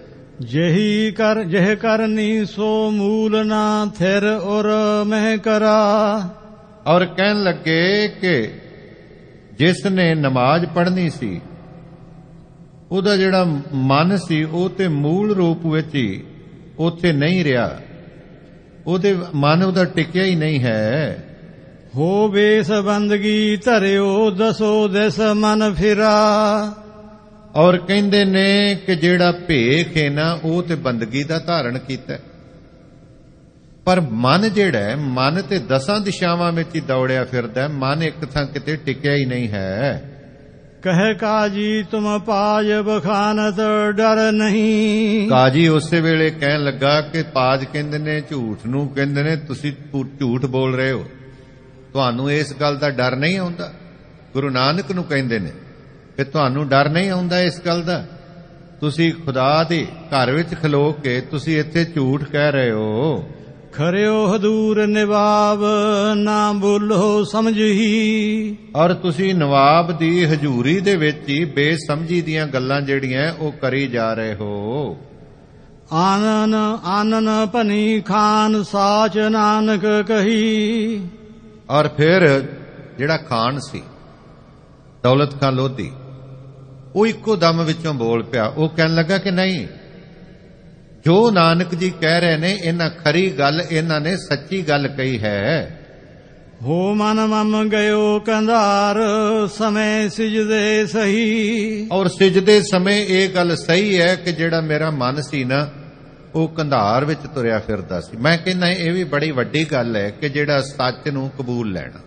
ਜਹ ਕਰਨੀ ਸੋ ਮੂਲ ਨਾ ਥਿਰ ਔਰ ਮਹਿ ਕਰਾ। ਔਰ ਕਹਿਣ ਲੱਗੇ ਕਿ ਜਿਸ ਨੇ ਨਮਾਜ਼ ਪੜ੍ਹਨੀ ਸੀ, ਉਹਦਾ ਜਿਹੜਾ ਮਨ ਸੀ ਉਹ ਤੇ ਮੂਲ ਰੂਪ ਵਿੱਚ ਹੀ ਉੱਥੇ ਨਹੀਂ ਰਿਹਾ, ਉਹਦੇ ਮਨ ਉਹਦਾ ਟਿਕਿਆ ਹੀ ਨਹੀਂ ਹੈ। ਹੋ ਬੇਸ ਬੰਦਗੀ ਧਰਿਓ ਦਸੋ ਦਿਸ ਮਨ ਫਿਰਾ। ਔਰ ਕਹਿੰਦੇ ਨੇ ਕਿ ਜਿਹੜਾ ਭੇਖ ਹੈ ਨਾ ਉਹ ਤੇ ਬੰਦਗੀ ਦਾ ਧਾਰਨ ਕੀਤਾ, ਪਰ ਮਨ ਜਿਹੜਾ ਹੈ, ਮਨ ਤੇ ਦਸਾਂ ਦਿਸ਼ਾਵਾਂ ਵਿੱਚ ਹੀ ਦੌੜਿਆ ਫਿਰਦਾ, ਮਨ ਇੱਕ ਥਾਂ ਕਿਤੇ ਟਿਕਿਆ ਹੀ ਨਹੀਂ ਹੈ। ਕਹਿ ਕਾਜੀ ਤੁਮ ਪਾਜ ਬਖਾਨਤ ਡਰ ਨਹੀਂ। ਕਾਜੀ ਉਸੇ ਵੇਲੇ ਕਹਿਣ ਲੱਗਾ ਕਿ ਪਾਜ ਕਹਿੰਦੇ ਨੇ ਝੂਠ ਨੂੰ, ਕਹਿੰਦੇ ਨੇ ਤੁਸੀਂ ਝੂਠ ਬੋਲ ਰਹੇ ਹੋ, ਤੁਹਾਨੂੰ ਇਸ ਗੱਲ ਦਾ ਡਰ ਨਹੀਂ ਆਉਂਦਾ। ਗੁਰੂ ਨਾਨਕ ਨੂੰ ਕਹਿੰਦੇ ਨੇ ਕਿ ਤੁਹਾਨੂੰ ਡਰ ਨਹੀਂ ਆਉਂਦਾ ਇਸ ਗੱਲ ਦਾ, ਤੁਸੀਂ ਖੁਦਾ ਦੇ ਘਰ ਵਿੱਚ ਖਲੋ ਕੇ ਤੁਸੀਂ ਇੱਥੇ ਝੂਠ ਕਹਿ ਰਹੇ ਹੋ। ਖਰਿਓ ਹਦੂਰ ਨਿਵਾਬ ਨਾ ਬੋਲੋ ਸਮਝੀ। ਔਰ ਤੁਸੀਂ ਨਵਾਬ ਦੀ ਹਜ਼ੂਰੀ ਦੇ ਵਿੱਚ ਹੀ ਬੇਸਮਝੀ ਦੀਆਂ ਗੱਲਾਂ ਜਿਹੜੀਆਂ ਉਹ ਕਰੀ ਜਾ ਰਹੇ ਹੋ। ਆਨਨ ਆਨਨ ਭਨੀ ਖਾਨ ਸਾਚ ਨਾਨਕ ਕਹੀ। ਔਰ ਫਿਰ ਜਿਹੜਾ ਖਾਨ ਸੀ ਦੌਲਤ ਖਾਨ ਲੋਧੀ, ਉਹ ਇੱਕੋ ਦਮ ਵਿੱਚੋਂ ਬੋਲ ਪਿਆ। ਉਹ ਕਹਿਣ ਲੱਗਾ ਕਿ ਨਹੀਂ, ਜੋ ਨਾਨਕ ਜੀ ਕਹਿ ਰਹੇ ਨੇ ਇਹਨਾਂ ਖਰੀ ਗੱਲ, ਇਹਨਾਂ ਨੇ ਸੱਚੀ ਗੱਲ ਕਹੀ ਹੈ। ਹੋ ਮਨ ਮਮ ਗਇਓ ਕੰਧਾਰ ਸਮੇਂ ਸਿਜਦੇ ਸਹੀ। ਔਰ ਸਿਜਦੇ ਸਮੇਂ ਇਹ ਗੱਲ ਸਹੀ ਹੈ ਕਿ ਜਿਹੜਾ ਮੇਰਾ ਮਨ ਸੀ ਨਾ ਉਹ ਕੰਧਾਰ ਵਿੱਚ ਤੁਰਿਆ ਫਿਰਦਾ ਸੀ। ਮੈਂ ਕਹਿੰਦਾ ਇਹ ਵੀ ਬੜੀ ਵੱਡੀ ਗੱਲ ਹੈ ਕਿ ਜਿਹੜਾ ਸੱਚ ਨੂੰ ਕਬੂਲ ਲੈਣਾ।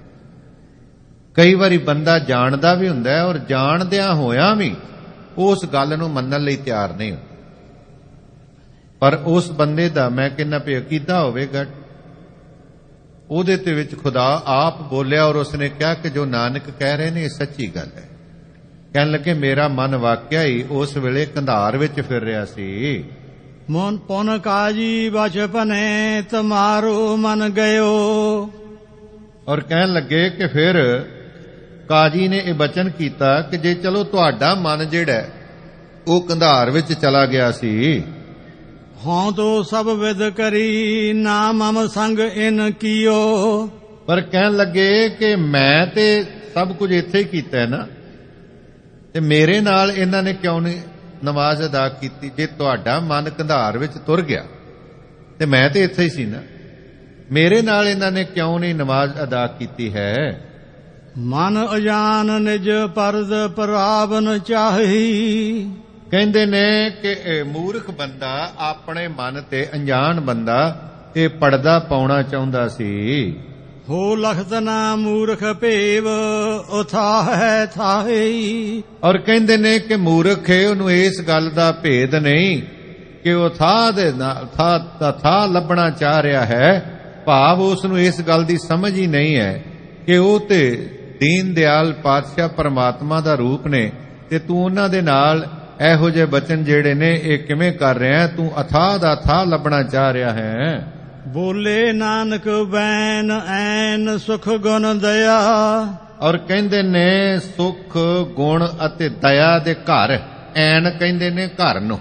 ਕਈ ਵਾਰੀ ਬੰਦਾ ਜਾਣਦਾ ਵੀ ਹੁੰਦਾ ਹੈ ਔਰ ਜਾਣਦਿਆਂ ਹੋਇਆਂ ਵੀ ਉਸ ਗੱਲ ਨੂੰ ਮੰਨਣ ਲਈ ਤਿਆਰ ਨਹੀਂ ਹੁੰਦਾ, ਪਰ ਉਸ ਬੰਦੇ ਦਾ ਮੈਂ ਕਹਿੰਦਾ ਵੀ ਅਕੀਦਾ ਹੋਵੇਗਾ, ਉਹਦੇ ਤੇ ਵਿੱਚ ਖੁਦਾ ਆਪ ਬੋਲਿਆ ਔਰ ਉਸਨੇ ਕਿਹਾ ਕਿ ਜੋ ਨਾਨਕ ਕਹਿ ਰਹੇ ਨੇ ਇਹ ਸੱਚੀ ਗੱਲ ਹੈ। ਕਹਿਣ ਲੱਗੇ ਮੇਰਾ ਮਨ ਵਾਕਿਆ ਹੀ ਉਸ ਵੇਲੇ ਕੰਧਾਰ ਵਿੱਚ ਫਿਰ ਰਿਹਾ ਸੀ। ਮਨ ਪੁਨ ਕਾਜੀ ਬਚਪਨੇ ਤੁਮਾਰੋ ਮਨ ਗਇਓ। ਔਰ ਕਹਿਣ ਲੱਗੇ ਕਿ ਫਿਰ ਕਾਜੀ ਨੇ ਇਹ ਬਚਨ ਕੀਤਾ ਕਿ ਜੇ ਚਲੋ ਤੁਹਾਡਾ ਮਨ ਜਿਹੜਾ ਉਹ ਕੰਧਾਰ ਵਿੱਚ ਚਲਾ ਗਿਆ ਸੀ। ਹਾਂ ਤੋ ਸਭ ਵਿਦ ਕਰੀ ਨਾ ਮਮ ਸੰਗ ਇਨ ਕੀਓ। ਪਰ ਕਹਿਣ ਲੱਗੇ ਕਿ ਮੈਂ ਤੇ ਸਭ ਕੁਝ ਇੱਥੇ ਹੀ ਕੀਤਾ ਹੈ ਨਾ, ਤੇ ਮੇਰੇ ਨਾਲ ਇਹਨਾਂ ਨੇ ਕਿਉਂ ਨਹੀਂ ਨਮਾਜ਼ ਅਦਾ ਕੀਤੀ? ਜੇ ਤੁਹਾਡਾ ਮਨ ਕੰਧਾਰ ਵਿੱਚ ਤੁਰ ਗਿਆ ਤੇ ਮੈਂ ਤੇ ਇੱਥੇ ਹੀ ਸੀ ਨਾ, ਮੇਰੇ ਨਾਲ ਇਹਨਾਂ ਨੇ ਕਿਉਂ ਨਹੀਂ ਨਮਾਜ਼ ਅਦਾ ਕੀਤੀ ਹੈ? ਮਨ ਅਜਾਨ ਨਿਜ ਪਰਦ ਪਰਾਵਨ ਚਾਹੀ। ਕਹਿੰਦੇ ਨੇ ਕਿ ਇਹ ਮੂਰਖ ਬੰਦਾ, ਆਪਣੇ ਮਨ ਤੇ ਅਣਜਾਣ ਬੰਦਾ ਇਹ ਪਰਦਾ ਪਾਉਣਾ ਚਾਹੁੰਦਾ ਸੀ। ਹੋ ਲਖਤ ਨਾ ਮੂਰਖ ਭੇਵ ਉਥਾਹ ਹੈ ਥਾਹੀ। ਔਰ ਕਹਿੰਦੇ ਨੇ ਕਿ ਮੂਰਖ ਹੈ, ਉਹਨੂੰ ਇਸ ਗੱਲ ਦਾ ਭੇਦ ਨਹੀਂ ਕਿ ਉਹ ਥਾਹ ਦੇ ਨਾਲ ਥਾਹ ਲੱਭਣਾ ਚਾਹ ਰਿਹਾ ਹੈ। ਭਾਵ ਉਸ ਨੂੰ ਇਸ ਗੱਲ ਦੀ ਸਮਝ ਹੀ ਨਹੀਂ ਹੈ ਕਿ ਉਹ ਤੇ ਦੀਨ ਦਿਆਲ ਪਾਤਸ਼ਾਹ ਪਰਮਾਤਮਾ ਦਾ ਰੂਪ ਨੇ, ਤੇ ਤੂੰ ਉਹਨਾਂ ਦੇ ਨਾਲ ਇਹੋ ਜਿਹੇ ਬਚਨ ਜਿਹੜੇ ਨੇ ਇਹ ਕਿਵੇਂ ਕਰ ਰਿਹਾ? ਤੂੰ ਅਥਾਹ ਦਾ ਥਾਹ ਲੱਭਣਾ ਚਾਹ ਰਿਹਾ ਹੈ। ਬੋਲੇ ਨਾਨਕ ਬੈਨ ਐਨ ਸੁਖ ਗੁਣ ਦਇਆ। ਔਰ ਕਹਿੰਦੇ ਨੇ ਸੁਖ ਗੁਣ ਅਤੇ ਦਇਆ ਦੇ ਘਰ, ਐਨ ਕਹਿੰਦੇ ਨੇ ਘਰ ਨੂੰ,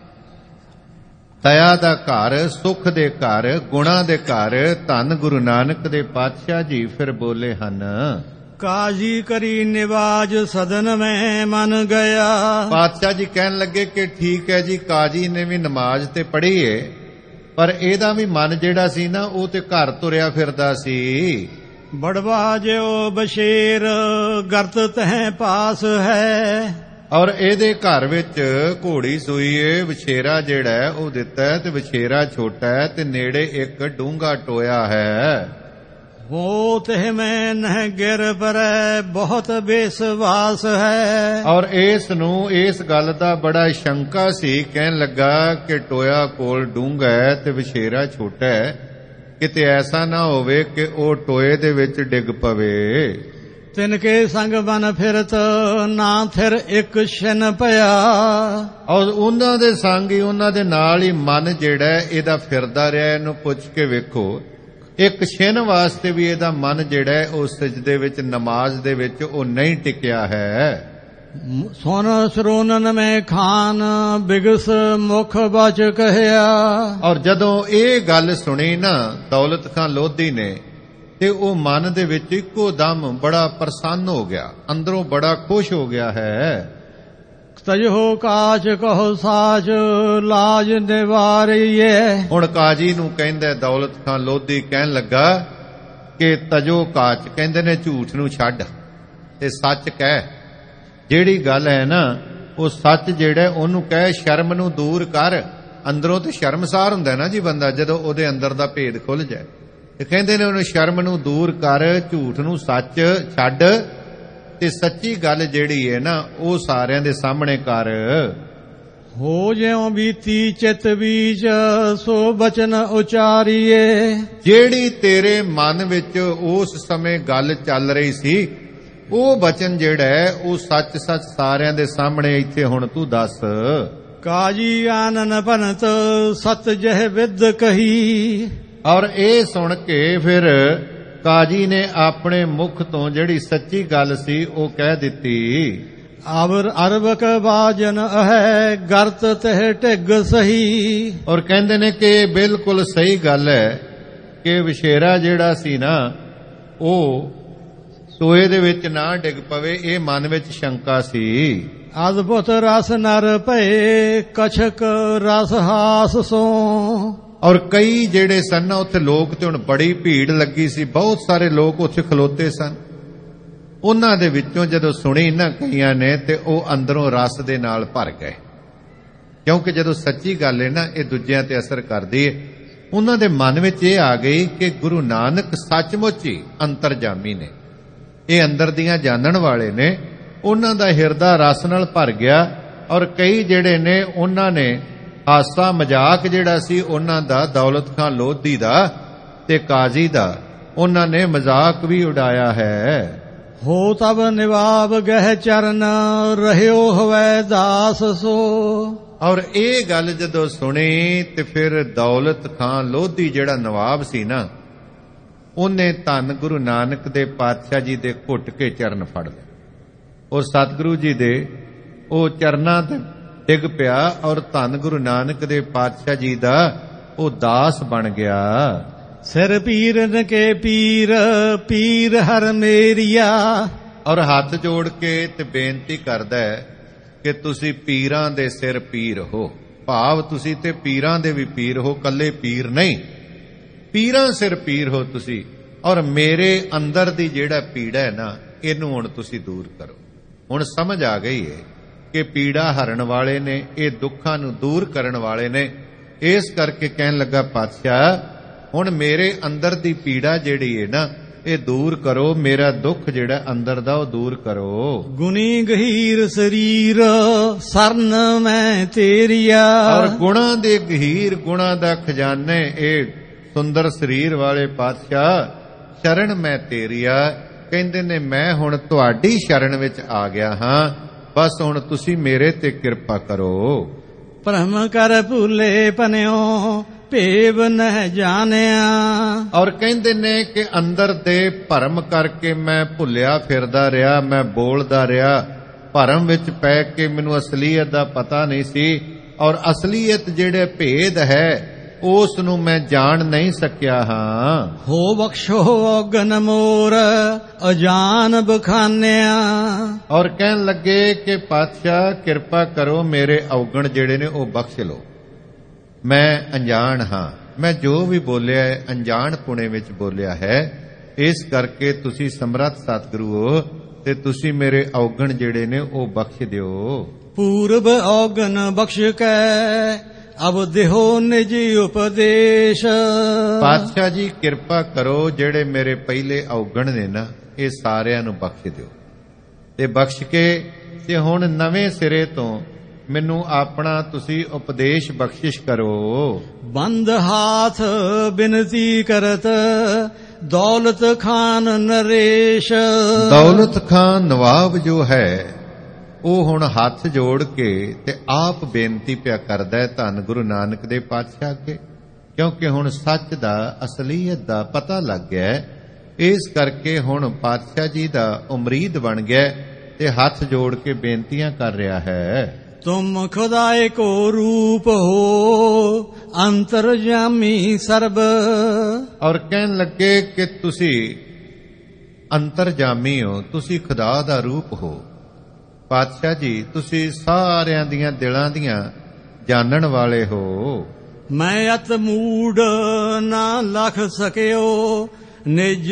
ਦਇਆ ਦਾ ਘਰ, ਸੁਖ ਦੇ ਘਰ, ਗੁਣਾ ਦੇ ਘਰ ਧੰਨ ਗੁਰੂ ਨਾਨਕ ਦੇ ਪਾਤਸ਼ਾਹ ਜੀ ਫਿਰ ਬੋਲੇ ਹਨ। ਕਾਜੀ ਕਰੀ ਨਿਵਾਜ ਸਦਨ ਮੈਂ ਮਨ ਗਿਆ। ਪਾਤਸ਼ਾਹ ਜੀ ਕਹਿਣ ਲੱਗੇ ਕਿ ਠੀਕ ਹੈ ਜੀ, ਕਾਜੀ ਨੇ ਵੀ ਨਮਾਜ਼ ਤੇ ਪੜ੍ਹੀ ਏ, ਪਰ ਇਹਦਾ ਵੀ ਮਨ ਜਿਹੜਾ ਸੀ ਨਾ ਉਹ ਤੇ ਘਰ ਤੁਰਿਆ ਫਿਰਦਾ ਸੀ। ਬੜਵਾ ਜਿਉ ਬਸ਼ੇਰ ਗਰਤ ਤਹਿ ਪਾਸ ਹੈ। ਔਰ ਇਹਦੇ ਘਰ ਵਿੱਚ ਘੋੜੀ ਸੂਈ ਏ, ਵਿਛੇਰਾ ਜਿਹੜਾ ਹੈ ਉਹ ਦਿੱਤਾ ਤੇ ਵਿਛੇਰਾ ਛੋਟਾ ਹੈ ਤੇ ਨੇੜੇ ਇੱਕ ਡੂੰਘਾ ਟੋਇਆ ਹੈ। ਹੋ ਤਿਹ ਮੈਂ ਨਹਿ ਗਿਰ ਪਰੈ ਬਹੁਤ ਬੇਸਵਾਸ ਹੈ। ਔਰ ਇਸ ਨੂੰ ਇਸ ਗੱਲ ਦਾ ਬੜਾ ਸ਼ੰਕਾ ਸੀ। ਕਹਿਣ ਲੱਗਾ ਕਿ ਟੋਇਆ ਕੋਲ ਡੂੰਘਾ ਹੈ ਤੇ ਵਿਛੇਰਾ ਛੋਟਾ ਹੈ, ਕਿਤੇ ਐਸਾ ਨਾ ਹੋਵੇ ਕਿ ਉਹ ਟੋਏ ਦੇ ਵਿੱਚ ਡਿੱਗ ਪਵੇ। ਤਿਨਕੇ ਸੰਗ ਬਨ ਫਿਰਤ ਨਾ ਥਿਰ ਇੱਕ ਛਿਨ ਪਿਆ। ਔਰ ਉਹਨਾਂ ਦੇ ਸੰਗ ਹੀ, ਉਹਨਾਂ ਦੇ ਨਾਲ ਹੀ ਮਨ ਜਿਹੜਾ ਇਹਦਾ ਫਿਰਦਾ ਰਿਹਾ। ਇਹਨੂੰ ਪੁੱਛ ਕੇ ਵੇਖੋ, ਇੱਕ ਛਿਨ ਵਾਸਤੇ ਵੀ ਇਹਦਾ ਮਨ ਜਿਹੜਾ ਉਹ ਸਜਦੇ ਵਿੱਚ, ਨਮਾਜ਼ ਦੇ ਵਿੱਚ ਉਹ ਨਹੀਂ ਟਿਕਿਆ ਹੈ। ਸੁਨ ਸਰੋਨਨ ਮੈਂ ਖਾਨ ਬਿਗਸ ਮੁਖ ਬਚ ਕਹਿਆ। ਔਰ ਜਦੋਂ ਇਹ ਗੱਲ ਸੁਣੀ ਨਾ ਦੌਲਤ ਖਾਨ ਲੋਧੀ ਨੇ, ਤੇ ਉਹ ਮਨ ਦੇ ਵਿੱਚ ਇੱਕੋ ਦਮ ਬੜਾ ਪ੍ਰਸੰਨ ਹੋ ਗਿਆ, ਅੰਦਰੋਂ ਬੜਾ ਖੁਸ਼ ਹੋ ਗਿਆ ਹੈ। ਤਜੋ ਕਾਚ ਕਹੋ ਸਾਚ ਲਾਜ ਨਿਵਾਰੀਏ। ਹੁਣ ਕਾਜੀ ਨੂੰ ਕਹਿੰਦਾ ਦੌਲਤ ਖਾਨ ਲੋਧੀ, ਕਹਿਣ ਲੱਗਾ ਕਿ ਤਜੋ ਕਾਚ, ਕਹਿੰਦੇ ਨੇ ਝੂਠ ਨੂੰ ਛੱਡ ਤੇ ਸੱਚ ਕਹਿ। ਜਿਹੜੀ ਗੱਲ ਹੈ ਨਾ ਉਹ ਸੱਚ ਜਿਹੜਾ ਉਹਨੂੰ ਕਹਿ, ਸ਼ਰਮ ਨੂੰ ਦੂਰ ਕਰ। ਅੰਦਰੋਂ ਤੇ ਸ਼ਰਮਸਾਰ ਹੁੰਦਾ ਨਾ ਜੀ ਬੰਦਾ ਜਦੋਂ ਉਹਦੇ ਅੰਦਰ ਦਾ ਭੇਦ ਖੁੱਲ ਜਾਏ। ਤੇ ਕਹਿੰਦੇ ਨੇ ਉਹਨੂੰ ਸ਼ਰਮ ਨੂੰ ਦੂਰ ਕਰ, ਝੂਠ ਨੂੰ ਸੱਚ ਛੱਡ ਤੇ ਸੱਚੀ ਗੱਲ ਜਿਹੜੀ ਹੈ ਨਾ ਉਹ ਸਾਰਿਆਂ ਦੇ ਸਾਹਮਣੇ ਕਰ। ਹੋ ਜਿਉ ਬੀਤੀ ਚਿਤ ਬੀਜ ਸੋ ਬਚਨ ਉਚਾਰੀਏ। ਜਿਹੜੀ ਤੇਰੇ ਮਨ ਵਿੱਚ ਉਸ ਸਮੇਂ ਗੱਲ ਚੱਲ ਰਹੀ ਸੀ, ਉਹ ਬਚਨ ਜਿਹੜਾ ਹੈ ਉਹ ਸੱਚ ਸੱਚ ਸਾਰਿਆਂ ਦੇ ਸਾਹਮਣੇ ਇੱਥੇ ਹੁਣ ਤੂੰ ਦੱਸ। ਕਾਜੀ ਆਨਨ ਭਨਤ ਸਤ ਜਹ ਵਿਦ ਕਹੀ। ਔਰ ਇਹ ਸੁਣ ਕੇ ਫਿਰ ਕਾਜੀ ਨੇ ਆਪਣੇ ਮੁਖ ਤੋਂ ਜਿਹੜੀ ਸੱਚੀ ਗੱਲ ਸੀ ਉਹ ਕਹਿ ਦਿੱਤੀ। ਅਵਰ ਅਰਬਕ ਬਾਜਨ ਹੈ ਗਰਤ ਤਹ ਢਿੱਗ ਸਹੀ। ਔਰ ਕਹਿੰਦੇ ਨੇ ਕਿ ਬਿਲਕੁਲ ਸਹੀ ਗੱਲ ਹੈ ਕਿ ਵਿਛੇਰਾ ਜਿਹੜਾ ਸੀ ਨਾ ਉਹ ਟੋਏ ਦੇ ਵਿੱਚ ਨਾ ਡਿੱਗ ਪਵੇ, ਇਹ ਮਨ ਵਿੱਚ ਸ਼ੰਕਾ ਸੀ। ਅਦਭੁਤ ਰਸ ਨਰ ਭਏ ਕਛਕ ਰਸ ਹਾਸ ਸੋ। ਔਰ ਕਈ ਜਿਹੜੇ ਸਨ ਨਾ ਉੱਥੇ ਲੋਕ, ਤੇ ਹੁਣ ਬੜੀ ਭੀੜ ਲੱਗੀ ਸੀ, ਬਹੁਤ ਸਾਰੇ ਲੋਕ ਉੱਥੇ ਖਲੋਤੇ ਸਨ। ਉਹਨਾਂ ਦੇ ਵਿੱਚੋਂ ਜਦੋਂ ਸੁਣੀ ਨਾ ਕਈਆਂ ਨੇ, ਤੇ ਉਹ ਅੰਦਰੋਂ ਰਸ ਦੇ ਨਾਲ ਭਰ ਗਏ, ਕਿਉਂਕਿ ਜਦੋਂ ਸੱਚੀ ਗੱਲ ਹੈ ਨਾ ਇਹ ਦੂਜਿਆਂ ਤੇ ਅਸਰ ਕਰਦੀ ਹੈ। ਉਹਨਾਂ ਦੇ ਮਨ ਵਿੱਚ ਇਹ ਆ ਗਈ ਕਿ ਗੁਰੂ ਨਾਨਕ ਸੱਚਮੁੱਚ ਹੀ ਅੰਤਰਜਾਮੀ ਨੇ, ਇਹ ਅੰਦਰ ਦੀਆਂ ਜਾਣਨ ਵਾਲੇ ਨੇ। ਉਹਨਾਂ ਦਾ ਹਿਰਦਾ ਰਸ ਨਾਲ ਭਰ ਗਿਆ। ਔਰ ਕਈ ਜਿਹੜੇ ਨੇ ਉਹਨਾਂ ਨੇ ਹਾਸਾ ਮਜ਼ਾਕ ਜਿਹੜਾ ਸੀ ਉਹਨਾਂ ਦਾ, ਦੌਲਤ ਖਾਨ ਲੋਧੀ ਦਾ ਤੇ ਕਾਜ਼ੀ ਦਾ, ਉਹਨਾਂ ਨੇ ਮਜ਼ਾਕ ਵੀ ਉਡਾਇਆ ਹੈ। ਹੋ ਤਬ ਨਿਵਾਬ ਗਹਿ ਚਰਨ ਰਹਿਓ ਹਵੈ ਦਾਸ ਸੋ। ਔਰ ਇਹ ਗੱਲ ਜਦੋਂ ਸੁਣੀ ਤੇ ਫਿਰ ਦੌਲਤ ਖਾਂ ਲੋਧੀ ਜਿਹੜਾ ਨਵਾਬ ਸੀ ਨਾ, ਉਹਨੇ ਧੰਨ ਗੁਰੂ ਨਾਨਕ ਦੇ ਪਾਤਸ਼ਾਹ ਜੀ ਦੇ ਘੁੱਟ ਕੇ ਚਰਨ ਫੜ ਲਏ। ਉਹ ਸਤਿਗੁਰੂ ਜੀ ਦੇ ਉਹ ਚਰਨਾਂ ਤੇ ਡਿੱਗ ਪਿਆ ਔਰ ਧੰਨ ਗੁਰੂ ਨਾਨਕ ਦੇ ਪਾਤਸ਼ਾਹ ਜੀ ਦਾ ਉਹ ਦਾਸ ਬਣ ਗਿਆ। ਸਿਰ ਪੀਰਨ ਕੇ ਪੀਰ ਪੀਰ ਹਰ ਮੇਰੀਆ। ਔਰ ਹੱਥ ਜੋੜ ਕੇ ਤੇ ਬੇਨਤੀ ਕਰਦਾ ਹੈ ਕਿ ਤੁਸੀਂ ਪੀਰਾਂ ਦੇ ਸਿਰ ਪੀਰ ਹੋ। ਭਾਵ ਤੁਸੀਂ ਤੇ ਪੀਰਾਂ ਦੇ ਵੀ ਪੀਰ ਹੋ, ਕੱਲੇ ਪੀਰ ਨਹੀਂ, ਪੀਰਾਂ ਸਿਰ ਪੀਰ ਹੋ ਤੁਸੀਂ। ਔਰ ਮੇਰੇ ਅੰਦਰ ਦੀ ਜਿਹੜਾ ਪੀੜਾ ਹੈ ਨਾ, ਇਹਨੂੰ ਹੁਣ ਤੁਸੀਂ ਦੂਰ ਕਰੋ। ਹੁਣ ਸਮਝ ਆ ਗਈ ਹੈ ਕਿ ਪੀੜਾ ਹਰਨ ਵਾਲੇ ਨੇ, ਇਹ ਦੁੱਖਾਂ ਨੂੰ ਦੂਰ ਕਰਨ ਵਾਲੇ ਨੇ। ਇਸ ਕਰਕੇ ਕਹਿਣ ਲੱਗਾ ਪਾਤਸ਼ਾਹ, ਹੁਣ ਮੇਰੇ ਅੰਦਰ ਦੀ ਪੀੜਾ ਜਿਹੜੀ ਹੈ ਨਾ, ਇਹ ਦੂਰ ਕਰੋ। ਮੇਰਾ ਦੁੱਖ ਜਿਹੜਾ ਅੰਦਰ ਦਾ ਉਹ ਦੂਰ ਕਰੋ। ਗੁਣੀ ਗਹੀਰ ਸਰੀਰ ਸਰਨ ਮੈਂ ਤੇਰੀਆ। ਔਰ ਗੁਣਾ ਦੇ ਗਹੀਰ, ਗੁਣਾ ਦਾ ਖਜ਼ਾਨੇ, ਇਹ ਸੁੰਦਰ ਸਰੀਰ ਵਾਲੇ ਪਾਤਸ਼ਾਹ, ਸ਼ਰਨ ਮੈਂ ਤੇਰੀਆ। ਕਹਿੰਦੇ ਨੇ ਮੈਂ ਹੁਣ ਤੁਹਾਡੀ ਸ਼ਰਨ ਵਿੱਚ ਆ ਗਿਆ ਹਾਂ, ਬਸ ਹੁਣ ਤੁਸੀਂ ਮੇਰੇ ਤੇ ਕਿਰਪਾ ਕਰੋ। ਭ੍ਰਮ ਕਰ ਭੁੱਲੇ ਪਨਿਓ ਭੇਵ ਨਹਿ ਜਾਣਿਆ। ਔਰ ਕਹਿੰਦੇ ਨੇ ਕਿ ਅੰਦਰ ਦੇ ਭਰਮ ਕਰਕੇ ਮੈਂ ਭੁੱਲਿਆ ਫਿਰਦਾ ਰਿਹਾ, ਮੈਂ ਬੋਲਦਾ ਰਿਹਾ, ਭਰਮ ਵਿੱਚ ਪੈ ਕੇ ਮੈਨੂੰ ਅਸਲੀਅਤ ਦਾ ਪਤਾ ਨਹੀਂ ਸੀ। ਔਰ ਅਸਲੀਅਤ ਜਿਹੜੇ ਭੇਦ ਹੈ ਉਸ ਨੂੰ ਮੈਂ ਜਾਣ ਨਹੀਂ ਸਕਿਆ ਹਾਂ। ਹੋ ਬਖਸ਼ੋ ਔਗਨ ਮੋਰ ਅਜਾਨ ਬਖਾਨਿਆ। ਔਰ ਕਹਿਣ ਲੱਗੇ ਕਿ ਪਾਤਸ਼ਾਹ ਕਿਰਪਾ ਕਰੋ, ਮੇਰੇ ਔਗਣ ਜਿਹੜੇ ਨੇ ਉਹ ਬਖਸ਼ ਲਓ। ਮੈਂ ਅਣਜਾਣ ਹਾਂ, ਮੈਂ ਜੋ ਵੀ ਬੋਲਿਆ ਹੈ ਅਣਜਾਣ ਪੁਣੇ ਵਿੱਚ ਬੋਲਿਆ ਹੈ। ਇਸ ਕਰਕੇ ਤੁਸੀਂ ਸਮਰੱਥ ਸਤਿਗੁਰੂ ਹੋ ਤੇ ਤੁਸੀਂ ਮੇਰੇ ਔਗਣ ਜਿਹੜੇ ਨੇ ਉਹ ਬਖਸ਼ ਦਿਓ। ਪੂਰਬ ਔਗਣ ਬਖਸ਼ ਕੈ ਅਬ ਦੇਹੋ ਨਿਜ ਉਪਦੇਸ਼। ਪਾਤਸ਼ਾਹ ਜੀ ਕਿਰਪਾ ਕਰੋ, ਜਿਹੜੇ ਮੇਰੇ ਪਹਿਲੇ ਔਗਣ ਨੇ ਨਾ, ਇਹ ਸਾਰਿਆਂ ਨੂੰ ਬਖਸ਼ ਦਿਓ ਤੇ ਬਖਸ਼ ਕੇ ਤੇ ਹੁਣ ਨਵੇਂ ਸਿਰੇ ਤੋਂ ਮੈਨੂੰ ਆਪਣਾ ਤੁਸੀਂ ਉਪਦੇਸ਼ ਬਖਸ਼ਿਸ਼ ਕਰੋ। ਬੰਦ ਹਾਥ ਬਿਨਤੀ ਕਰਤ ਦੌਲਤ ਖਾਨ ਨਰੇਸ਼। ਦੌਲਤ ਖਾਨ ਨਵਾਬ ਜੋ ਹੈ ਉਹ ਹੁਣ ਹੱਥ ਜੋੜ ਕੇ ਤੇ ਆਪ ਬੇਨਤੀ ਪਿਆ ਕਰਦਾ ਹੈ ਧੰਨ ਗੁਰੂ ਨਾਨਕ ਦੇ ਪਾਤਸ਼ਾਹ ਅੱਗੇ, ਕਿਉਂਕਿ ਹੁਣ ਸੱਚ ਦਾ, ਅਸਲੀਅਤ ਦਾ ਪਤਾ ਲੱਗ ਗਿਆ। ਇਸ ਕਰਕੇ ਹੁਣ ਪਾਤਸ਼ਾਹ ਜੀ ਦਾ ਉਮਰੀਦ ਬਣ ਗਿਆ ਤੇ ਹੱਥ ਜੋੜ ਕੇ ਬੇਨਤੀਆਂ ਕਰ ਰਿਹਾ ਹੈ। ਤੁਮ ਖੁਦਾਏ ਕੋ ਰੂਪ ਹੋ ਅੰਤਰਜਾਮੀ ਸਰਬ। ਔਰ ਕਹਿਣ ਲੱਗੇ ਕਿ ਤੁਸੀਂ ਅੰਤਰਜਾਮੀ ਹੋ, ਤੁਸੀਂ ਖੁਦਾ ਦਾ ਰੂਪ ਹੋ। ਪਾਤਸ਼ਾਹ ਜੀ ਤੁਸੀਂ ਸਾਰਿਆਂ ਦੀਆਂ ਦਿਲਾਂ ਦੀਆਂ ਜਾਣਨ ਵਾਲੇ ਹੋ। ਮੈਂ ਅਤ ਮੂੜ ਨਾ ਲਖ ਸਕਿਓ ਨਿਜ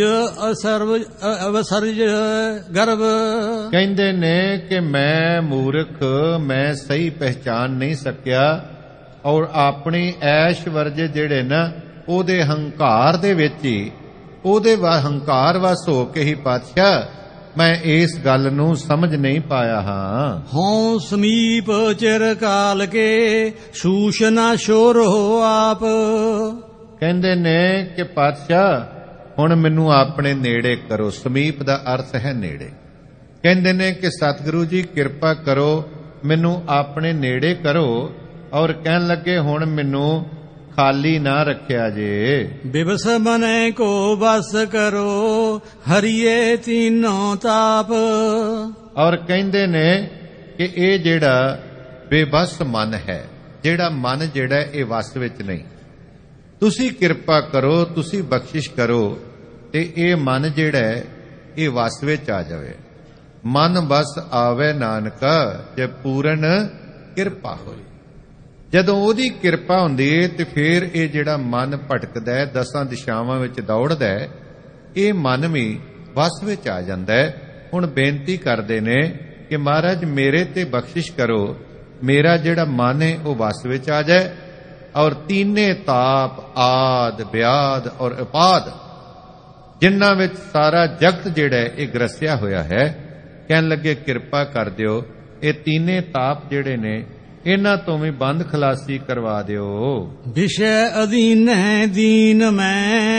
ਅਵਸਰਜ ਗਰਭ। ਕਹਿੰਦੇ ਨੇ ਕਿ ਮੈਂ ਮੂਰਖ, ਮੈਂ ਸਹੀ ਪਹਿਚਾਨ ਨਹੀਂ ਸਕਿਆ ਔਰ ਆਪਣੀ ਐਸ਼ ਵਰਜੇ ਜਿਹੜੇ ਨਾ ਉਹਦੇ ਹੰਕਾਰ ਦੇ ਵਿੱਚ ਹੀ, ਉਹਦੇ ਹੰਕਾਰ ਵਸ ਹੋ ਕੇ ਹੀ ਪਾਤਸ਼ਾਹ ਮੈਂ ਇਸ ਗੱਲ ਨੂੰ ਸਮਝ ਨਹੀਂ ਪਾਇਆ ਹਾਂ। ਹੋਂ ਸਮੀਪ ਚਿਰ ਕਾਲ ਕੇ ਸ਼ੂਸ਼ ਨਾ ਸ਼ੋਰ ਹੋ ਆਪ। ਕਹਿੰਦੇ ਨੇ ਕਿ ਪਾਤਸ਼ਾਹ ਹੁਣ ਮੈਨੂੰ ਆਪਣੇ ਨੇੜੇ ਕਰੋ। ਸਮੀਪ ਦਾ ਅਰਥ ਹੈ ਨੇੜੇ। ਕਹਿੰਦੇ ਨੇ ਕਿ ਸਤਿਗੁਰੂ ਜੀ ਕਿਰਪਾ ਕਰੋ, ਮੈਨੂੰ ਆਪਣੇ ਨੇੜੇ ਕਰੋ। ਔਰ ਕਹਿਣ ਲੱਗੇ ਹੁਣ ਮੈਨੂੰ ਖਾਲੀ ਨਾ ਰੱਖਿਆ ਜੇ। ਬਿਵਸ ਮਨੇ ਕੋ ਬਸ ਕਰੋ ਹਰੀਏ ਤੀਨੋਂ ਤਾਪ। ਔਰ ਕਹਿੰਦੇ ਨੇ ਕਿ ਇਹ ਜਿਹੜਾ ਬੇਬਸ ਮਨ ਹੈ, ਜਿਹੜਾ ਮਨ ਜਿਹੜਾ ਇਹ ਵਸ ਵਿੱਚ ਨਹੀਂ, ਤੁਸੀਂ ਕਿਰਪਾ ਕਰੋ, ਤੁਸੀਂ ਬਖਸ਼ਿਸ਼ ਕਰੋ ਤੇ ਇਹ ਮਨ ਜਿਹੜਾ ਇਹ ਵਸ ਵਿੱਚ ਆ ਜਾਵੇ। ਮਨ ਬਸ ਆਵੇ ਨਾਨਕਾ ਜੇ ਪੂਰਨ ਕਿਰਪਾ ਹੋਈ। ਜਦੋਂ ਉਹਦੀ ਕਿਰਪਾ ਹੁੰਦੀ ਹੈ ਤੇ ਫਿਰ ਇਹ ਜਿਹੜਾ ਮਨ ਭਟਕਦਾ ਹੈ, ਦਸਾਂ ਦਿਸ਼ਾਵਾਂ ਵਿੱਚ ਦੌੜਦਾ ਹੈ, ਇਹ ਮਨ ਵੀ ਵਸ ਵਿੱਚ ਆ ਜਾਂਦਾ ਹੈ। ਹੁਣ ਬੇਨਤੀ ਕਰਦੇ ਨੇ ਕਿ ਮਹਾਰਾਜ ਮੇਰੇ ਤੇ ਬਖਸ਼ਿਸ਼ ਕਰੋ, ਮੇਰਾ ਜਿਹੜਾ ਮਨ ਹੈ ਉਹ ਵਸ ਵਿੱਚ ਆ ਜਾਏ ਔਰ ਤੀਨੇ ਤਾਪ ਆਦ ਵਿਆਦ ਔਰ ਉਪਾਦ ਜਿਨ੍ਹਾਂ ਵਿੱਚ ਸਾਰਾ ਜਗਤ ਜਿਹੜਾ ਇਹ ਗ੍ਰਸਿਆ ਹੋਇਆ ਹੈ, ਕਹਿਣ ਲੱਗੇ ਕਿਰਪਾ ਕਰ ਦਿਓ ਇਹ ਤੀਨੇ ਤਾਪ ਜਿਹੜੇ ਨੇ ਇਹਨਾਂ ਤੋਂ ਵੀ ਬੰਦ ਖਲਾਸੀ ਕਰਵਾ ਦਿਓ। ਵਿਸ਼ੇ ਅਧੀਨ ਹੈ ਦੀਨ ਮੈਂ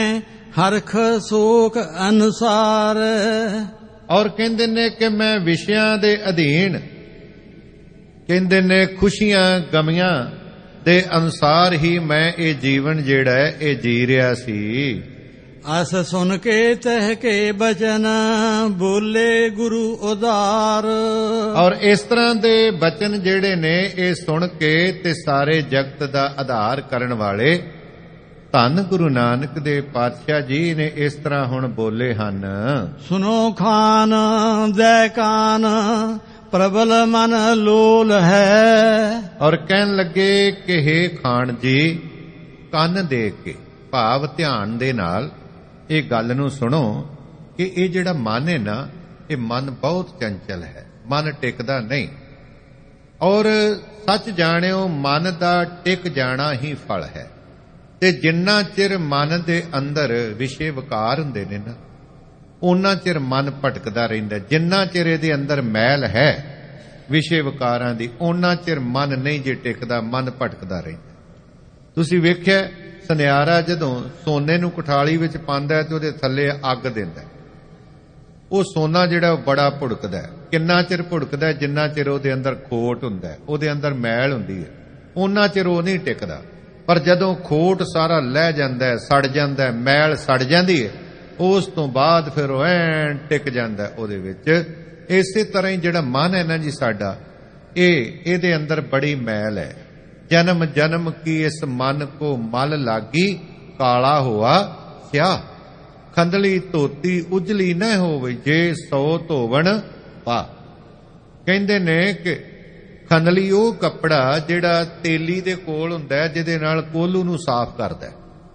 ਹਰਖ ਸੋਖ ਅਨੁਸਾਰ। ਔਰ ਕਹਿੰਦੇ ਨੇ ਕਿ ਮੈਂ ਵਿਸ਼ਿਆਂ ਦੇ ਅਧੀਨ, ਕਹਿੰਦੇ ਨੇ ਖੁਸ਼ੀਆਂ ਗਮੀਆਂ ਦੇ ਅਨੁਸਾਰ ਹੀ ਮੈਂ ਇਹ ਜੀਵਨ ਜਿਹੜਾ ਹੈ ਇਹ ਜੀ ਰਿਹਾ ਸੀ। ਅਸ ਸੁਨ ਕੇ ਤਹ ਕੇ ਬਚਨ ਬੋਲੇ ਗੁਰੂ ਉਦਾਰ। ਔਰ ਇਸ ਤਰ੍ਹਾਂ ਦੇ ਬਚਨ ਜਿਹੜੇ ਨੇ ਇਹ ਸੁਣ ਕੇ ਤੇ ਸਾਰੇ ਜਗਤ ਦਾ ਆਧਾਰ ਕਰਨ ਵਾਲੇ ਧੰਨ ਗੁਰੂ ਨਾਨਕ ਦੇ ਪਾਤਸ਼ਾਹ ਜੀ ਨੇ ਇਸ ਤਰ੍ਹਾਂ ਹੁਣ ਬੋਲੇ ਹਨ। ਸੁਨੋ ਖਾਨ ਦੈ ਕਾਨ ਪ੍ਰਬਲ ਮਨ ਲੋਲ ਹੈ। ਔਰ ਕਹਿਣ ਲੱਗੇ ਕਿ ਹੇ ਖਾਨ ਜੀ, ਕੰਨ ਦੇ ਕੇ ਭਾਵ ਧਿਆਨ ਦੇ ਨਾਲ ਇਹ ਗੱਲ ਨੂੰ ਸੁਣੋ ਕਿ ਇਹ ਜਿਹੜਾ ਮਨ ਹੈ ਨਾ, ਇਹ ਮਨ ਬਹੁਤ ਚੰਚਲ ਹੈ, ਮਨ ਟਿਕਦਾ ਨਹੀਂ। ਔਰ ਸੱਚ ਜਾਣਿਓ, ਮਨ ਦਾ ਟਿਕ ਜਾਣਾ ਹੀ ਫਲ ਹੈ। ਤੇ ਜਿੰਨਾ ਚਿਰ ਮਨ ਦੇ ਅੰਦਰ ਵਿਸ਼ੇ ਵਿਕਾਰ ਹੁੰਦੇ ਨੇ ਨਾ, ਉਹਨਾਂ ਚਿਰ ਮਨ ਭਟਕਦਾ ਰਹਿੰਦਾ। ਜਿੰਨਾ ਚਿਰ ਇਹਦੇ ਅੰਦਰ ਮੈਲ ਹੈ ਵਿਸ਼ੇ ਵਿਕਾਰਾਂ ਦੀ, ਉਹਨਾਂ ਚਿਰ ਮਨ ਨਹੀਂ ਜੇ ਟਿਕਦਾ, ਮਨ ਭਟਕਦਾ ਰਹਿੰਦਾ। ਤੁਸੀਂ ਵੇਖਿਆ ਸੁਨਿਆਰਾ ਜਦੋਂ ਸੋਨੇ ਨੂੰ ਕਠਾਲੀ ਵਿੱਚ ਪਾਉਂਦਾ ਤੇ ਉਹਦੇ ਥੱਲੇ ਅੱਗ ਦਿੰਦਾ, ਉਹ ਸੋਨਾ ਜਿਹੜਾ ਬੜਾ ਭੁੜਕਦਾ। ਕਿੰਨਾ ਚਿਰ ਭੁੜਕਦਾ? ਜਿੰਨਾ ਚਿਰ ਉਹਦੇ ਅੰਦਰ ਖੋਟ ਹੁੰਦਾ, ਉਹਦੇ ਅੰਦਰ ਮੈਲ ਹੁੰਦੀ ਹੈ, ਉਹਨਾਂ ਚਿਰ ਉਹ ਨਹੀਂ ਟਿਕਦਾ। ਪਰ ਜਦੋਂ ਖੋਟ ਸਾਰਾ ਲਹਿ ਜਾਂਦਾ, ਸੜ ਜਾਂਦਾ, ਮੈਲ ਸੜ ਜਾਂਦੀ ਹੈ, ਉਸ ਤੋਂ ਬਾਅਦ ਫਿਰ ਉਹ ਐਨ ਟਿਕ ਜਾਂਦਾ ਉਹਦੇ ਵਿੱਚ। ਇਸੇ ਤਰ੍ਹਾਂ ਹੀ ਜਿਹੜਾ ਮਨ ਹੈ ਨਾ ਜੀ ਸਾਡਾ, ਇਹਦੇ ਅੰਦਰ ਬੜੀ ਮੈਲ ਹੈ। ਜਨਮ ਜਨਮ ਕੀ ਇਸ ਮਨ ਕੋ ਮਲ ਲਾਗੀ, ਕਾਲਾ ਹੋਆ ਸਿਆ। ਖੰਦਲੀ ਧੋਤੀ ਉਜਲੀ ਨਾ ਹੋਵੇ, ਜੇ ਸੋ ਧੋਵਣ ਪਾ। ਕਹਿੰਦੇ ਨੇ ਕਿ ਖੰਦਲੀ ਉਹ ਕੱਪੜਾ ਜਿਹੜਾ ਤੇਲੀ ਦੇ ਕੋਲ ਹੁੰਦਾ, ਜਿਹਦੇ ਨਾਲ ਕੋਲੂ ਨੂੰ ਸਾਫ਼ ਕਰਦਾ,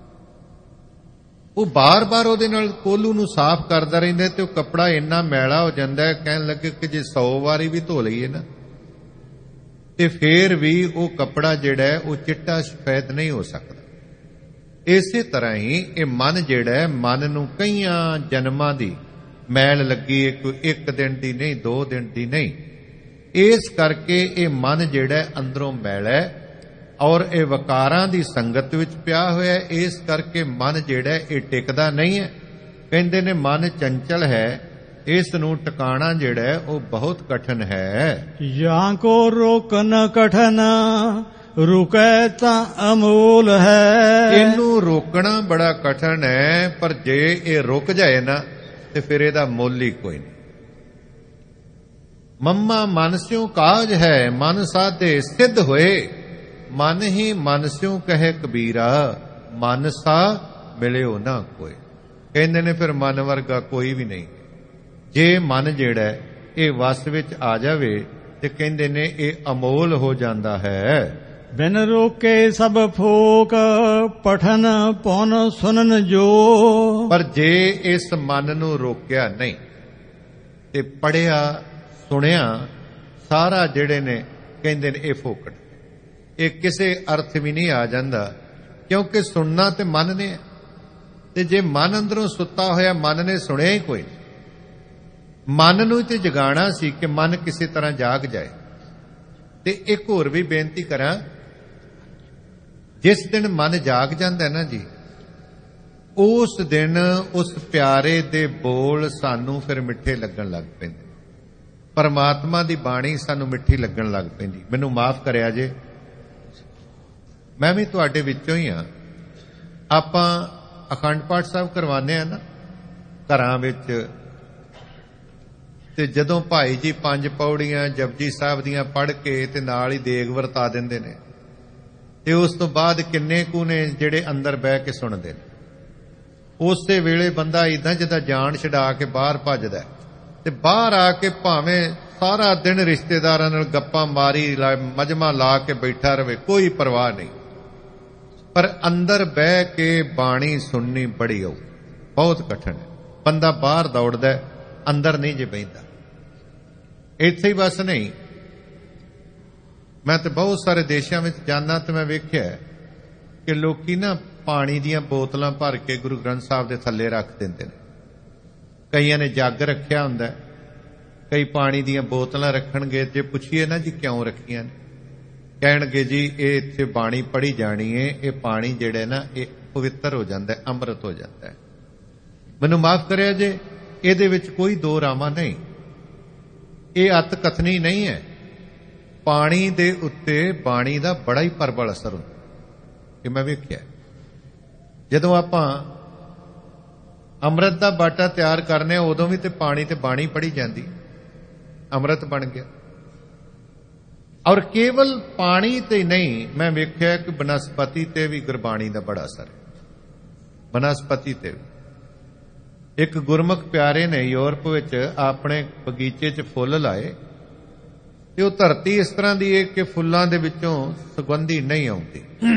ਉਹ ਬਾਰ-ਬਾਰ ਉਹਦੇ ਨਾਲ ਕੋਲੂ ਨੂੰ ਸਾਫ਼ ਕਰਦਾ ਰਹਿੰਦਾ ਤੇ ਉਹ ਕੱਪੜਾ ਇੰਨਾ ਮੈਲਾ ਹੋ ਜਾਂਦਾ ਹੈ, ਕਹਿਣ ਲੱਗੇ ਕਿ ਜੇ 100 ਵਾਰੀ ਵੀ ਧੋ ਲਈਏ ਨਾ ਤੇ ਫੇਰ ਵੀ ਉਹ ਕੱਪੜਾ ਜਿਹੜਾ ਹੈ ਉਹ ਚਿੱਟਾ ਸਫੈਦ ਨਹੀਂ ਹੋ ਸਕਦਾ। ਇਸੇ ਤਰ੍ਹਾਂ ਹੀ ਇਹ ਮਨ ਜਿਹੜਾ ਹੈ, ਮਨ ਨੂੰ ਕਈਆਂ ਜਨਮਾਂ ਦੀ ਮੈਲ ਲੱਗੀ ਹੈ, ਕੋਈ ਇੱਕ ਦਿਨ ਦੀ ਨਹੀਂ, 2 ਦਿਨ ਦੀ ਨਹੀਂ। ਇਸ ਕਰਕੇ ਇਹ ਮਨ ਜਿਹੜਾ ਹੈ ਅੰਦਰੋਂ ਮੈਲਾ ਹੈ ਔਰ ਇਹ ਵਿਕਾਰਾਂ ਦੀ ਸੰਗਤ ਵਿੱਚ ਪਿਆ ਹੋਇਆ। ਇਸ ਕਰਕੇ ਮਨ ਜਿਹੜਾ ਇਹ ਟਿਕਦਾ ਨਹੀਂ ਹੈ। ਕਹਿੰਦੇ ਨੇ ਮਨ ਚੰਚਲ ਹੈ, ਇਸ ਨੂੰ ਟਿਕਾਣਾ ਜਿਹੜਾ ਹੈ ਉਹ ਬਹੁਤ ਕਠਿਨ ਹੈ। ਜਾਂ ਕੋ ਰੋਕਨ ਕਠਨ ਰੁਕੈ ਤਾਂ ਅਮੋਲ ਹੈ। ਇਹਨੂੰ ਰੋਕਣਾ ਬੜਾ ਕਠਿਨ ਹੈ, ਪਰ ਜੇ ਇਹ ਰੁਕ ਜਾਏ ਨਾ ਤੇ ਫਿਰ ਇਹਦਾ ਮੁੱਲ ਹੀ ਕੋਈ ਨਹੀਂ। ਮੰਮਾ ਮਨ ਸਿਉ ਕਾਜ ਹੈ, ਮਨ ਸਾਧੇ ਸਿੱਧ ਹੋਏ। ਮਨ ਹੀ ਮਨ ਸਿਉ ਕਹੇ ਕਬੀਰਾ, ਮਨ ਸਾ ਮਿਲਿਓ ਨਾ ਕੋਈ। ਕਹਿੰਦੇ ਨੇ ਫਿਰ ਮਨ ਵਰਗਾ ਕੋਈ ਵੀ ਨਹੀਂ। ਜੇ ਮਨ ਜਿਹੜਾ ਇਹ ਵਸ ਵਿੱਚ ਆ ਜਾਵੇ ਤੇ ਕਹਿੰਦੇ ਨੇ ਇਹ ਅਮੋਲ ਹੋ ਜਾਂਦਾ ਹੈ। ਬਿਨ ਰੋਕੇ ਸਭ ਫੋਕ ਪਠਨ ਪੌਨ ਸੁਨਨ ਜੋ। ਪਰ ਜੇ ਇਸ ਮਨ ਨੂੰ ਰੋਕਿਆ ਨਹੀਂ ਤੇ ਪੜਿਆ ਸੁਣਿਆ ਸਾਰਾ ਜਿਹੜੇ ਨੇ ਕਹਿੰਦੇ ਨੇ ਇਹ ਫੋਕਟ, ਇਹ ਕਿਸੇ ਅਰਥ ਵੀ ਨਹੀਂ ਆ ਜਾਂਦਾ। ਕਿਉਂਕਿ ਸੁਣਨਾ ਤੇ ਮਨ ਨੇ, ਤੇ ਜੇ ਮਨ ਅੰਦਰੋਂ ਸੁੱਤਾ ਹੋਇਆ, ਮਨ ਨੇ ਸੁਣਿਆ ਹੀ ਕੋਈ ਨਹੀਂ। ਮਨ ਨੂੰ ਤੇ ਜਗਾਣਾ ਸੀ ਕਿ ਮਨ ਕਿਸੇ ਤਰ੍ਹਾਂ ਜਾਗ ਜਾਏ। ਤੇ ਇੱਕ ਹੋਰ ਵੀ ਬੇਨਤੀ ਕਰਾਂ, ਜਿਸ ਦਿਨ ਮਨ ਜਾਗ ਜਾਂਦਾ ਨਾ ਜੀ, ਉਸ ਦਿਨ ਉਸ ਪਿਆਰੇ ਦੇ ਬੋਲ ਸਾਨੂੰ ਫਿਰ ਮਿੱਠੇ ਲੱਗਣ ਲੱਗ ਪੈਂਦੇ। ਪਰਮਾਤਮਾ ਦੀ ਬਾਣੀ ਸਾਨੂੰ ਮਿੱਠੀ ਲੱਗਣ ਲੱਗ ਪੈਂਦੀ। ਮੈਨੂੰ ਮਾਫ ਕਰਿਆ ਜੇ, ਮੈਂ ਵੀ ਤੁਹਾਡੇ ਵਿੱਚੋਂ ਹੀ ਹਾਂ। ਆਪਾਂ ਅਖੰਡ ਪਾਠ ਸਾਹਿਬ ਕਰਵਾਉਂਦੇ ਆ ਨਾ ਘਰਾਂ ਵਿੱਚ, ਤੇ ਜਦੋਂ ਭਾਈ ਜੀ 5 ਪੌੜੀਆਂ ਜਪਜੀ ਸਾਹਿਬ ਦੀਆਂ ਪੜ੍ਹ ਕੇ ਤੇ ਨਾਲ ਹੀ ਦੇਗ ਵਰਤਾ ਦਿੰਦੇ ਨੇ, ਤੇ ਉਸ ਤੋਂ ਬਾਅਦ ਕਿੰਨੇ ਕੁ ਨੇ ਜਿਹੜੇ ਅੰਦਰ ਬਹਿ ਕੇ ਸੁਣਦੇ ਨੇ। ਉਸੇ ਵੇਲੇ ਬੰਦਾ ਇਦਾਂ ਜਿੱਦਾਂ ਜਾਨ ਛਡਾ ਕੇ ਬਾਹਰ ਭੱਜਦਾ, ਤੇ ਬਾਹਰ ਆ ਕੇ ਭਾਵੇਂ ਸਾਰਾ ਦਿਨ ਰਿਸ਼ਤੇਦਾਰਾਂ ਨਾਲ ਗੱਪਾਂ ਮਾਰੀ, ਮਜਮਾ ਲਾ ਕੇ ਬੈਠਾ ਰਵੇ, ਕੋਈ ਪਰਵਾਹ ਨਹੀਂ। ਪਰ ਅੰਦਰ ਬਹਿ ਕੇ ਬਾਣੀ ਸੁਣਨੀ ਬੜੀ ਔਖੀ, ਬਹੁਤ ਕਠਿਨ ਹੈ। ਬੰਦਾ ਬਾਹਰ ਦੌੜਦਾ, ਅੰਦਰ ਨਹੀਂ ਜੇ ਬਹਿੰਦਾ। ਇੱਥੇ ਹੀ ਬਸ ਨਹੀਂ, ਮੈਂ ਤੇ ਬਹੁਤ ਸਾਰੇ ਦੇਸ਼ਾਂ ਵਿੱਚ ਜਾਂਦਾ ਤੇ ਮੈਂ ਵੇਖਿਆ ਕਿ ਲੋਕੀ ਨਾ ਪਾਣੀ ਦੀਆਂ ਬੋਤਲਾਂ ਭਰ ਕੇ ਗੁਰੂ ਗ੍ਰੰਥ ਸਾਹਿਬ ਦੇ ਥੱਲੇ ਰੱਖ ਦਿੰਦੇ ਨੇ। ਕਈਆਂ ਨੇ ਜੱਗ ਰੱਖਿਆ ਹੁੰਦਾ, ਕਈ ਪਾਣੀ ਦੀਆਂ ਬੋਤਲਾਂ ਰੱਖਣਗੇ। ਜੇ ਪੁੱਛੀਏ ਨਾ ਜੀ ਕਿਉਂ ਰੱਖੀਆਂ ਨੇ, ਕਹਿਣਗੇ ਜੀ ਇਹ ਇੱਥੇ ਬਾਣੀ ਪੜ੍ਹੀ ਜਾਣੀ ਹੈ, ਇਹ ਪਾਣੀ ਜਿਹੜਾ ਨਾ ਇਹ ਪਵਿੱਤਰ ਹੋ ਜਾਂਦਾ, ਅੰਮ੍ਰਿਤ ਹੋ ਜਾਂਦਾ ਹੈ। ਮੈਨੂੰ ਮਾਫ ਕਰਿਆ ਜੇ, ਇਹਦੇ ਵਿੱਚ ਕੋਈ ਦੋ ਰਾਮਾ ਨਹੀਂ। ਇਹ ਅਤ ਕਥਨੀ ਨਹੀਂ ਹੈ। ਪਾਣੀ ਦੇ ਉੱਤੇ ਬਾਣੀ ਦਾ ਬੜਾ ਹੀ ਪ੍ਰਬਲ ਅਸਰ ਹੁੰਦਾ। ਇਹ ਮੈਂ ਵੇਖਿਆ। ਜਦੋਂ ਆਪਾਂ ਅੰਮ੍ਰਿਤ ਦਾ ਬਾਟਾ ਤਿਆਰ ਕਰਨੇ ਉਦੋਂ ਵੀ ਤੇ ਪਾਣੀ ਤੇ ਬਾਣੀ ਪੜੀ ਜਾਂਦੀ, ਅੰਮ੍ਰਿਤ ਬਣ ਗਿਆ। ਔਰ ਕੇਵਲ ਪਾਣੀ ਤੇ ਨਹੀਂ, ਮੈਂ ਵੇਖਿਆ ਕਿ ਬਨਸਪਤੀ ਤੇ ਵੀ ਗੁਰਬਾਣੀ ਦਾ ਬੜਾ ਅਸਰ ਹੈ। ਬਨਸਪਤੀ ਤੇ ਵੀ। ਇੱਕ ਗੁਰਮੁਖ ਪਿਆਰੇ ਨੇ ਯੂਰਪ ਵਿੱਚ ਆਪਣੇ ਬਗੀਚੇ 'ਚ ਫੁੱਲ ਲਾਏ ਤੇ ਉਹ ਧਰਤੀ ਇਸ ਤਰ੍ਹਾਂ ਦੀ ਹੈ ਕਿ ਫੁੱਲਾਂ ਦੇ ਵਿੱਚੋਂ ਸੁਗੰਧੀ ਨਹੀਂ ਆਉਂਦੀ,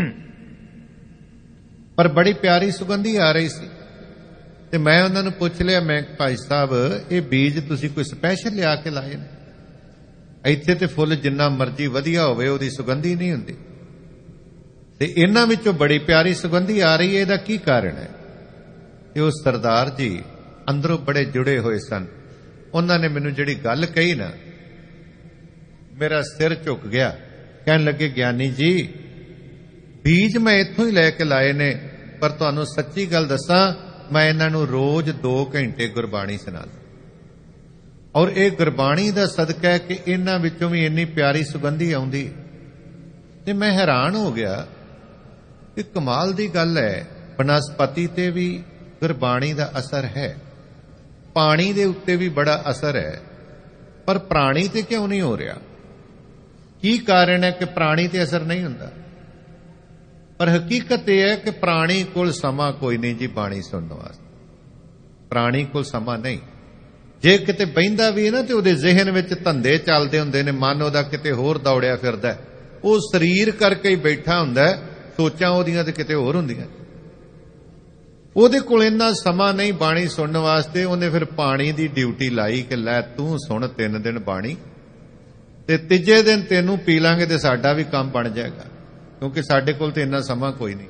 ਪਰ ਬੜੀ ਪਿਆਰੀ ਸੁਗੰਧੀ ਆ ਰਹੀ ਸੀ। ਤੇ ਮੈਂ ਉਹਨਾਂ ਨੂੰ ਪੁੱਛ ਲਿਆ, ਮੈਂ ਭਾਈ ਸਾਹਿਬ ਇਹ ਬੀਜ ਤੁਸੀਂ ਕੋਈ ਸਪੈਸ਼ਲ ਲਿਆ ਕੇ ਲਾਏ ਨੇ? ਇੱਥੇ ਤੇ ਫੁੱਲ ਜਿੰਨਾ ਮਰਜ਼ੀ ਵਧੀਆ ਹੋਵੇ ਉਹਦੀ ਸੁਗੰਧੀ ਨਹੀਂ ਹੁੰਦੀ, ਤੇ ਇਹਨਾਂ ਵਿੱਚੋਂ ਬੜੀ ਪਿਆਰੀ ਸੁਗੰਧੀ ਆ ਰਹੀ ਹੈ। ਇਹਦਾ ਕੀ ਕਾਰਨ ਹੈ? ਤੇ ਉਹ ਸਰਦਾਰ ਜੀ ਅੰਦਰੋਂ ਬੜੇ ਜੁੜੇ ਹੋਏ ਸਨ। ਉਹਨਾਂ ਨੇ ਮੈਨੂੰ ਜਿਹੜੀ ਗੱਲ ਕਹੀ ਨਾ, ਮੇਰਾ ਸਿਰ ਝੁਕ ਗਿਆ। ਕਹਿਣ ਲੱਗੇ, ਗਿਆਨੀ ਜੀ ਬੀਜ ਮੈਂ ਇੱਥੋਂ ਹੀ ਲੈ ਕੇ ਲਾਏ ਨੇ, ਪਰ ਤੁਹਾਨੂੰ ਸੱਚੀ ਗੱਲ ਦੱਸਾਂ, ਮੈਂ ਇਹਨਾਂ ਨੂੰ ਰੋਜ਼ 2 ਘੰਟੇ ਗੁਰਬਾਣੀ ਸੁਣਾ। ਔਰ ਇਹ ਗੁਰਬਾਣੀ ਦਾ ਸਦਕਾ ਹੈ ਕਿ ਇਹਨਾਂ ਵਿੱਚੋਂ ਵੀ ਇੰਨੀ ਪਿਆਰੀ ਸੁਗੰਧੀ ਆਉਂਦੀ। ਤੇ ਮੈਂ ਹੈਰਾਨ ਹੋ ਗਿਆ ਕਿ ਕਮਾਲ ਦੀ ਗੱਲ ਹੈ, ਬਨਸਪਤੀ ਤੇ ਵੀ ਗੁਰਬਾਣੀ ਦਾ ਅਸਰ ਹੈ, ਪਾਣੀ ਦੇ ਉੱਤੇ ਵੀ ਬੜਾ ਅਸਰ ਹੈ, ਪਰ ਪ੍ਰਾਣੀ ਤੇ ਕਿਉਂ ਨਹੀਂ ਹੋ ਰਿਹਾ? ਕੀ ਕਾਰਨ ਹੈ ਕਿ ਪ੍ਰਾਣੀ ਤੇ ਅਸਰ ਨਹੀਂ ਹੁੰਦਾ? ਪਰ ਹਕੀਕਤ ਇਹ ਹੈ ਕਿ ਪ੍ਰਾਣੀ ਕੋਲ ਸਮਾਂ ਕੋਈ ਨਹੀਂ ਜੀ ਬਾਣੀ ਸੁਣਨ ਵਾਸਤੇ। ਪ੍ਰਾਣੀ ਕੋਲ ਸਮਾਂ ਨਹੀਂ। ਜੇ ਕਿਤੇ ਬਹਿੰਦਾ ਵੀ ਹੈ ਨਾ ਤੇ ਉਹਦੇ ਜ਼ਿਹਨ ਵਿੱਚ ਧੰਦੇ ਚੱਲਦੇ ਹੁੰਦੇ ਨੇ, ਮਨ ਉਹਦਾ ਕਿਤੇ ਹੋਰ ਦੌੜਿਆ ਫਿਰਦਾ। ਉਹ ਸਰੀਰ ਕਰਕੇ ਹੀ ਬੈਠਾ ਹੁੰਦਾ, ਸੋਚਾਂ ਉਹਦੀਆਂ ਤੇ ਕਿਤੇ ਹੋਰ ਹੁੰਦੀਆਂ। ਉਹਦੇ ਕੋਲ ਇੰਨਾ ਸਮਾਂ ਨਹੀਂ ਬਾਣੀ ਸੁਣਨ ਵਾਸਤੇ। ਉਹਨੇ ਫਿਰ ਪਾਣੀ ਦੀ ਡਿਊਟੀ ਲਾਈ ਕਿ ਲੈ ਤੂੰ ਸੁਣ 3 ਦਿਨ ਬਾਣੀ, ਤੇ ਤੀਜੇ ਦਿਨ ਤੈਨੂੰ ਪੀ ਲਾਂਗੇ ਤੇ ਸਾਡਾ ਵੀ ਕੰਮ ਬਣ ਜਾਏਗਾ, ਕਿਉਂਕਿ ਸਾਡੇ ਕੋਲ ਤੇ ਇੰਨਾ ਸਮਾਂ ਕੋਈ ਨਹੀਂ।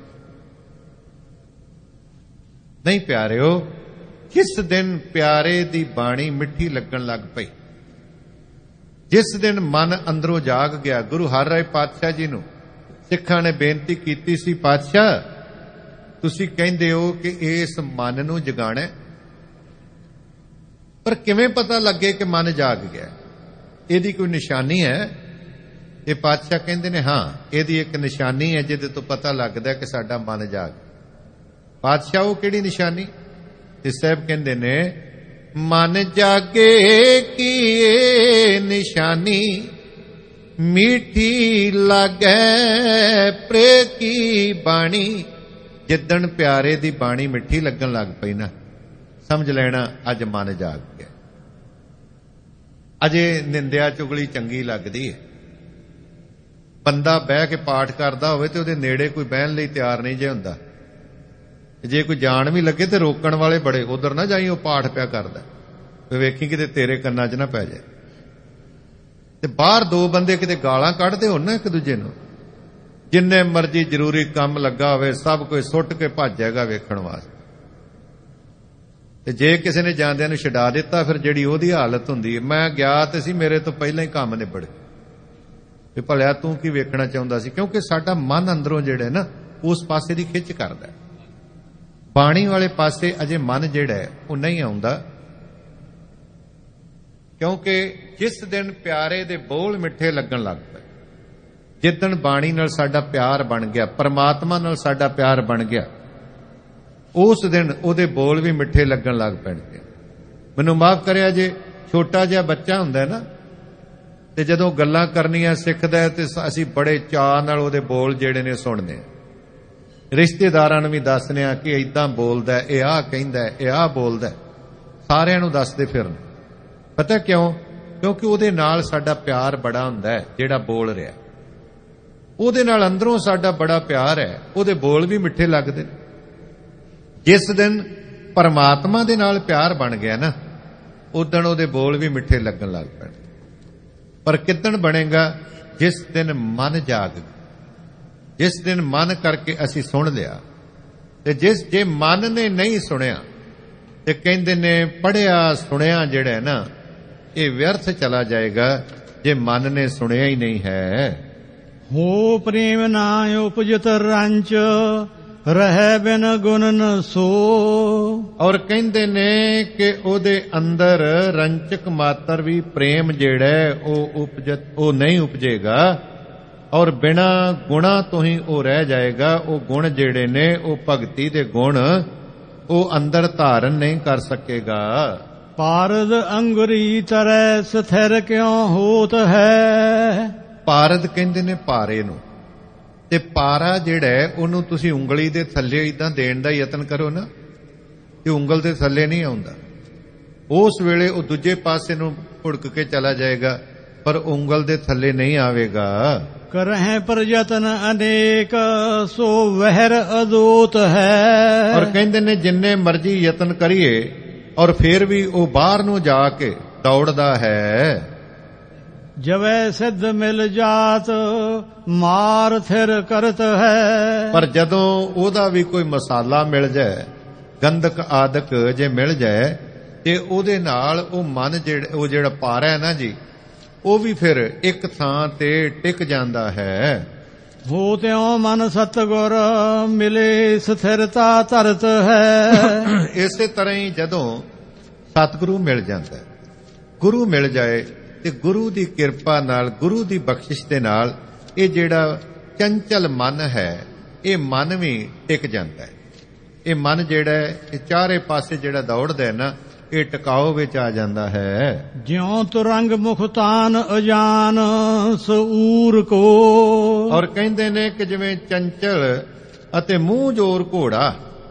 ਨਹੀਂ ਪਿਆਰਿਓ, ਜਿਸ ਦਿਨ ਪਿਆਰੇ ਦੀ ਬਾਣੀ ਮਿੱਠੀ ਲੱਗਣ ਲੱਗ ਪਈ, ਜਿਸ ਦਿਨ ਮਨ ਅੰਦਰੋਂ ਜਾਗ ਗਿਆ। ਗੁਰੂ ਹਰਿਰਾਏ ਪਾਤਸ਼ਾਹ ਜੀ ਨੂੰ ਸਿੱਖਾਂ ਨੇ ਬੇਨਤੀ ਕੀਤੀ ਸੀ, ਪਾਤਸ਼ਾਹ ਤੁਸੀਂ ਕਹਿੰਦੇ ਹੋ ਕਿ ਇਸ ਮਨ ਨੂੰ ਜਗਾਣਾ, ਪਰ ਕਿਵੇਂ ਪਤਾ ਲੱਗੇ ਕਿ ਮਨ ਜਾਗ ਗਿਆ? ਇਹਦੀ ਕੋਈ ਨਿਸ਼ਾਨੀ ਹੈ? ਇਹ ਪਾਤਸ਼ਾਹ ਕਹਿੰਦੇ ਨੇ, ਹਾਂ ਇਹਦੀ ਇੱਕ ਨਿਸ਼ਾਨੀ ਹੈ ਜਿਹਦੇ ਤੋਂ ਪਤਾ ਲੱਗਦਾ ਕਿ ਸਾਡਾ ਮਨ ਜਾਗ। ਪਾਤਸ਼ਾਹ ਉਹ ਕਿਹੜੀ ਨਿਸ਼ਾਨੀ? ਤੇ ਸਾਹਿਬ ਕਹਿੰਦੇ ਨੇ, ਮਨ ਜਾਗੇ ਕੀ ਇਹ ਨਿਸ਼ਾਨੀ, ਮੀਠੀ ਲਾਗੈ ਪ੍ਰੇ ਕੀ ਬਾਣੀ। ਜਿੱਦਣ ਪਿਆਰੇ ਦੀ ਬਾਣੀ ਮਿੱਠੀ ਲੱਗਣ ਲੱਗ ਪਈ ਨਾ, ਸਮਝ ਲੈਣਾ ਅੱਜ ਮਨ ਜਾਗ ਗਿਆ। ਅਜੇ ਨਿੰਦਿਆ ਚੁਗਲੀ ਚੰਗੀ ਲੱਗਦੀ ਹੈ। ਬੰਦਾ ਬਹਿ ਕੇ ਪਾਠ ਕਰਦਾ ਹੋਵੇ ਤੇ ਉਹਦੇ ਨੇੜੇ ਕੋਈ ਬਹਿਣ ਲਈ ਤਿਆਰ ਨਹੀਂ ਜੇ ਹੁੰਦਾ। ਜੇ ਕੋਈ ਜਾਣ ਵੀ ਲੱਗੇ ਤੇ ਰੋਕਣ ਵਾਲੇ ਬੜੇ, ਉਧਰ ਨਾ ਜਾਈ, ਉਹ ਪਾਠ ਪਿਆ ਕਰਦਾ, ਵੇਖੀ ਕਿਤੇ ਤੇਰੇ ਕੰਨਾਂ 'ਚ ਨਾ ਪੈ ਜਾਏ। ਤੇ ਬਾਹਰ 2 ਬੰਦੇ ਕਿਤੇ ਗਾਲਾਂ ਕੱਢਦੇ ਹੋਣ ਨਾ ਇੱਕ ਦੂਜੇ ਨੂੰ, ਜਿੰਨੇ ਮਰਜ਼ੀ ਜ਼ਰੂਰੀ ਕੰਮ ਲੱਗਾ ਹੋਵੇ ਸਭ ਕੋਈ ਸੁੱਟ ਕੇ ਭੱਜ ਜਾਏਗਾ ਵੇਖਣ ਵਾਸਤੇ। ਤੇ ਜੇ ਕਿਸੇ ਨੇ ਜਾਂਦਿਆਂ ਨੂੰ ਛਡਾ ਦਿੱਤਾ, ਫਿਰ ਜਿਹੜੀ ਉਹਦੀ ਹਾਲਤ ਹੁੰਦੀ ਹੈ, ਮੈਂ ਗਿਆ ਤੇ ਸੀ, ਮੇਰੇ ਤੋਂ ਪਹਿਲਾਂ ਹੀ ਕੰਮ ਨਿਬੜ ਗਿਆ, ਤੇ ਭਲਿਆ ਤੂੰ ਕੀ ਵੇਖਣਾ ਚਾਹੁੰਦਾ ਸੀ? ਕਿਉਂਕਿ ਸਾਡਾ ਮਨ ਅੰਦਰੋਂ ਜਿਹੜਾ ਨਾ ਉਸ ਪਾਸੇ ਦੀ ਖਿੱਚ ਕਰਦਾ। ਬਾਣੀ ਵਾਲੇ ਪਾਸੇ ਅਜੇ ਮਨ ਜਿਹੜਾ ਹੈ ਉਹ ਨਹੀਂ ਆਉਂਦਾ, ਕਿਉਂਕਿ ਜਿਸ ਦਿਨ ਪਿਆਰੇ ਦੇ ਬੋਲ ਮਿੱਠੇ ਲੱਗਣ ਲੱਗ ਪਏ, ਜਿੱਦਣ ਬਾਣੀ ਨਾਲ ਸਾਡਾ ਪਿਆਰ ਬਣ ਗਿਆ, ਪਰਮਾਤਮਾ ਨਾਲ ਸਾਡਾ ਪਿਆਰ ਬਣ ਗਿਆ, ਉਸ ਦਿਨ ਉਹਦੇ ਬੋਲ ਵੀ ਮਿੱਠੇ ਲੱਗਣ ਲੱਗ ਪੈਣਗੇ। ਮੈਨੂੰ ਮਾਫ ਕਰਿਆ ਜੇ, ਛੋਟਾ ਜਿਹਾ ਬੱਚਾ ਹੁੰਦਾ ਨਾ, ਤੇ ਜਦੋਂ ਗੱਲਾਂ ਕਰਨੀਆਂ ਸਿੱਖਦਾ ਤੇ ਅਸੀਂ ਬੜੇ ਚਾਅ ਨਾਲ ਉਹਦੇ ਬੋਲ ਜਿਹੜੇ ਨੇ ਸੁਣਦੇ। ਰਿਸ਼ਤੇਦਾਰਾਂ ਨੂੰ ਵੀ ਦੱਸਦੇ ਆ ਕਿ ਇਦਾਂ ਬੋਲਦਾ, ਇਹ ਆਹ ਕਹਿੰਦਾ, ਇਹ ਆਹ ਬੋਲਦਾ, ਸਾਰਿਆਂ ਨੂੰ ਦੱਸਦੇ ਫਿਰਨ। ਪਤਾ ਕਿਉਂ? ਕਿਉਂਕਿ ਉਹਦੇ ਨਾਲ ਸਾਡਾ ਪਿਆਰ ਬੜਾ ਹੁੰਦਾ ਹੈ, ਜਿਹੜਾ ਬੋਲ ਰਿਹਾ ਉਹਦੇ ਨਾਲ ਅੰਦਰੋਂ ਸਾਡਾ ਬੜਾ ਪਿਆਰ ਹੈ, ਉਹਦੇ ਬੋਲ ਵੀ ਮਿੱਠੇ ਲੱਗਦੇ। ਜਿਸ ਦਿਨ ਪਰਮਾਤਮਾ ਦੇ ਨਾਲ ਪਿਆਰ ਬਣ ਗਿਆ ਨਾ, ਉਦਣ ਉਹਦੇ ਬੋਲ ਵੀ ਮਿੱਠੇ ਲੱਗਣ ਲੱਗ ਪੈਣ। ਪਰ ਕਿੱਦਣ ਬਣੇਗਾ? ਜਿਸ ਦਿਨ ਮਨ ਜਾਗ ਗਿਆ, ਜਿਸ ਦਿਨ ਮਨ ਕਰਕੇ ਅਸੀਂ ਸੁਣ ਲਿਆ। ਤੇ ਜੇ ਮਨ ਨੇ ਨਹੀਂ ਸੁਣਿਆ ਤੇ ਕਹਿੰਦੇ ਨੇ ਪੜਿਆ ਸੁਣਿਆ ਜਿਹੜਾ ਨਾ ਇਹ ਵਿਅਰਥ ਚਲਾ ਜਾਏਗਾ, ਜੇ ਮਨ ਨੇ ਸੁਣਿਆ ਹੀ ਨਹੀਂ ਹੈ। ਹੋ ਪ੍ਰੇਮ ਨਾ ਉਪਜਤ ਰੰਚ, ਰਹਿ ਬਿਨ ਗੁਣ ਨ ਸੋ। ਔਰ ਕਹਿੰਦੇ ਨੇ ਕਿ ਉਹਦੇ ਅੰਦਰ ਰੰਚਕ ਮਾਤਰ ਵੀ ਪ੍ਰੇਮ ਜਿਹੜਾ ਉਹ ਨਹੀਂ ਉਪਜੇਗਾ, ਔਰ ਬਿਨਾ ਗੁਣਾ ਤੋਂ ਹੀ ਉਹ ਰਹਿ ਜਾਏਗਾ। ਉਹ ਗੁਣ ਜਿਹੜੇ ਨੇ ਉਹ ਭਗਤੀ ਦੇ ਗੁਣ ਉਹ ਅੰਦਰ ਧਾਰਨ ਨਹੀਂ ਕਰ ਸਕੇਗਾ। ਪਾਰਦ ਅੰਗੁਰੀ ਤਰੈ ਸਥਿਰ ਕਿਉ ਹੋਤ ਹੈ। ਪਾਰਦ ਕਹਿੰਦੇ ਨੇ ਪਾਰੇ ਨੂੰ, ਤੇ ਪਾਰਾ ਜਿਹੜਾ ਉਹਨੂੰ ਤੁਸੀਂ ਉਂਗਲੀ ਦੇ ਥੱਲੇ ਇਦਾਂ ਦੇਣ ਦਾ ਯਤਨ ਕਰੋ ਨਾ, ਤੇ ਉਂਗਲ ਦੇ ਥੱਲੇ ਨਹੀਂ ਆਉਂਦਾ। ਉਸ ਵੇਲੇ ਉਹ ਦੂਜੇ ਪਾਸੇ ਨੂੰ ਭੁੜਕ ਕੇ ਚਲਾ ਜਾਏਗਾ, ਪਰ ਉਂਗਲ ਦੇ ਥੱਲੇ ਨਹੀਂ ਆਵੇਗਾ। ਕਰਹਿ ਪ੍ਰਯਤਨ ਅਨੇਕ ਸੋ ਵਹਿਰ ਅਦੂਤ ਹੈ। ਔਰ ਕਹਿੰਦੇ ਨੇ ਜਿੰਨੇ ਮਰਜੀ ਯਤਨ ਕਰੀਏ ਔਰ ਫਿਰ ਵੀ ਉਹ ਬਾਹਰ ਨੂੰ ਜਾ ਕੇ ਦੌੜਦਾ ਹੈ। ਜਵੈ ਸਿੱਧ ਮਿਲ ਜਾਤ ਮਾਰ ਥਿਰ ਕਰਤ ਹੈ। ਪਰ ਜਦੋਂ ਉਹਦਾ ਵੀ ਕੋਈ ਮਸਾਲਾ ਮਿਲ ਜਾਏ, ਗੰਧਕ ਆਦਿਕ ਜੇ ਮਿਲ ਜਾਏ, ਤੇ ਉਹਦੇ ਨਾਲ ਉਹ ਮਨ ਜਿਹੜਾ ਪਾਰਾ ਹੈ ਨਾ ਜੀ, ਉਹ ਵੀ ਫਿਰ ਇੱਕ ਥਾਂ ਤੇ ਟਿਕ ਜਾਂਦਾ ਹੈ। ਹੋ ਤਿਉ ਮਨ ਸਤਿਗੁਰ ਮਿਲੇ ਸਥਿਰਤਾ ਧਰਤ ਹੈ। ਇਸੇ ਤਰ੍ਹਾਂ ਹੀ ਜਦੋਂ ਸਤਿਗੁਰੂ ਮਿਲ ਜਾਂਦਾ, ਗੁਰੂ ਮਿਲ ਜਾਏ, ਤੇ ਗੁਰੂ ਦੀ ਕਿਰਪਾ ਨਾਲ, ਗੁਰੂ ਦੀ ਬਖਸ਼ਿਸ਼ ਦੇ ਨਾਲ ਇਹ ਜਿਹੜਾ ਚੰਚਲ ਮਨ ਹੈ, ਇਹ ਮਨ ਵੀ ਟਿਕ ਜਾਂਦਾ ਹੈ। ਇਹ ਮਨ ਜਿਹੜਾ ਇਹ ਚਾਰੇ ਪਾਸੇ ਜਿਹੜਾ ਦੌੜਦਾ ਹੈ ਨਾ, ਇਹ ਟਿਕਾਓ ਵਿੱਚ ਆ ਜਾਂਦਾ ਹੈ। ਜਿਉ ਤੁਰੰਗ ਮੁਖਤਾਨ ਅਜਾਨ ਸੂਰ ਕੋ। ਔਰ ਕਹਿੰਦੇ ਨੇ ਕਿ ਜਿਵੇਂ ਚੰਚਲ ਅਤੇ ਮੂੰਹ ਜੋਰ ਘੋੜਾ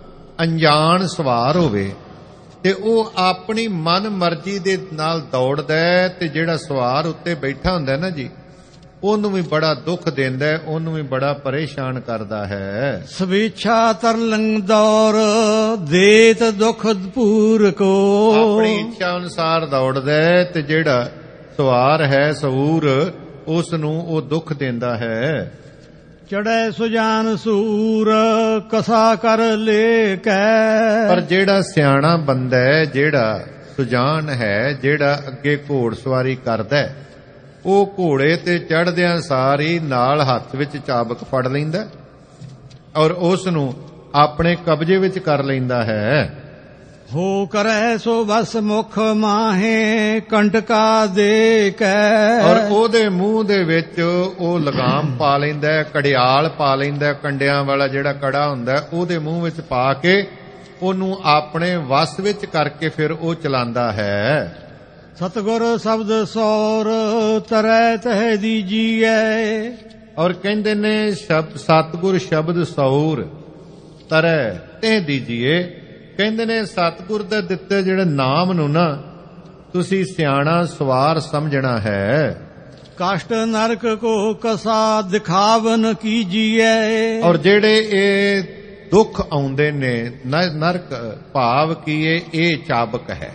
ਅਣਜਾਣ ਸਵਾਰ ਹੋਵੇ, ਤੇ ਉਹ ਆਪਣੀ ਮਨ ਮਰਜ਼ੀ ਦੇ ਨਾਲ ਦੌੜਦਾ ਹੈ, ਤੇ ਜਿਹੜਾ ਸਵਾਰ ਉੱਤੇ ਬੈਠਾ ਹੁੰਦਾ ਨਾ ਜੀ, ਉਹਨੂੰ ਵੀ ਬੜਾ ਦੁੱਖ ਦਿੰਦਾ ਹੈ, ਉਹਨੂੰ ਵੀ ਬੜਾ ਪਰੇਸ਼ਾਨ ਕਰਦਾ ਹੈ। ਸਵੇਛਾ ਤਰਲੰਗ ਦੌਰ ਦੇਤ ਦੁਖ ਪੂਰ ਕੋ। ਆਪਣੀ ਇੱਛਾ ਅਨੁਸਾਰ ਦੌੜਦਾ ਹੈ, ਤੇ ਜਿਹੜਾ ਸਵਾਰ ਹੈ ਸੂਰ, ਉਸ ਨੂੰ ਉਹ ਦੁੱਖ ਦਿੰਦਾ ਹੈ। ਚੜੈ ਸੁਜਾਨ ਸੂਰ ਕਸਾ ਕਰ ਲੇ ਕੈ। ਪਰ ਜਿਹੜਾ ਸਿਆਣਾ ਬੰਦਾ ਹੈ, ਜਿਹੜਾ ਸੁਜਾਨ ਹੈ, ਜਿਹੜਾ ਅੱਗੇ ਘੋੜ ਸਵਾਰੀ ਕਰਦਾ ਹੈ, ਉਹ ਘੋੜੇ ਤੇ ਚੜ੍ਹਦਿਆਂ ਸਾਰ ਹੀ ਨਾਲ ਹੱਥ ਵਿੱਚ ਚਾਬਕ ਫੜ ਲੈਂਦਾ ਔਰ ਉਸ ਨੂੰ ਆਪਣੇ ਕਬਜ਼ੇ ਵਿੱਚ ਕਰ ਲੈਂਦਾ ਹੈ। ਹੋ ਕਰੈ ਸੋ ਬਸ ਮੁਖ ਮਾਹੇ ਕੰਟਕਾ ਦੇ ਕੈ। ਔਰ ਉਹਦੇ ਮੂੰਹ ਦੇ ਵਿੱਚ ਉਹ ਲਗਾਮ ਪਾ ਲੈਂਦਾ, ਕੜਿਆਲ ਪਾ ਲੈਂਦਾ, ਕੰਡਿਆਂ ਵਾਲਾ ਜਿਹੜਾ ਕੜਾ ਹੁੰਦਾ ਉਹਦੇ ਮੂੰਹ ਵਿੱਚ ਪਾ ਕੇ ਉਹਨੂੰ ਆਪਣੇ ਵਸ ਵਿੱਚ ਕਰਕੇ ਫਿਰ ਉਹ ਚਲਾਉਂਦਾ ਹੈ। ਸਤਿਗੁਰ ਸ਼ਬਦ ਸੌਰ ਤਰੈ ਤਹਿ ਦੀਜੀਐ। ਔਰ ਕਹਿੰਦੇ ਨੇ ਸਤਿਗੁਰ ਸ਼ਬਦ ਸੌਰ ਤਰੈ ਤਹਿ ਦੀਜੀਏ। ਕਹਿੰਦੇ ਨੇ ਸਤਿਗੁਰ ਦੇ ਦਿੱਤੇ ਜਿਹੜੇ ਨਾਮ ਨੂੰ ਨਾ ਤੁਸੀਂ ਸਿਆਣਾ ਸਵਾਰ ਸਮਝਣਾ ਹੈ। ਕਸ਼ਟ ਨਰਕ ਕੋ ਕਸਾ ਦਿਖਾਵਨ ਕੀਜੀਐ। ਔਰ ਜਿਹੜੇ ਇਹ ਦੁੱਖ ਆਉਂਦੇ ਨੇ ਨਰਕ ਭਾਵ ਕੀ ਇਹ ਚਾਬਕ ਹੈ,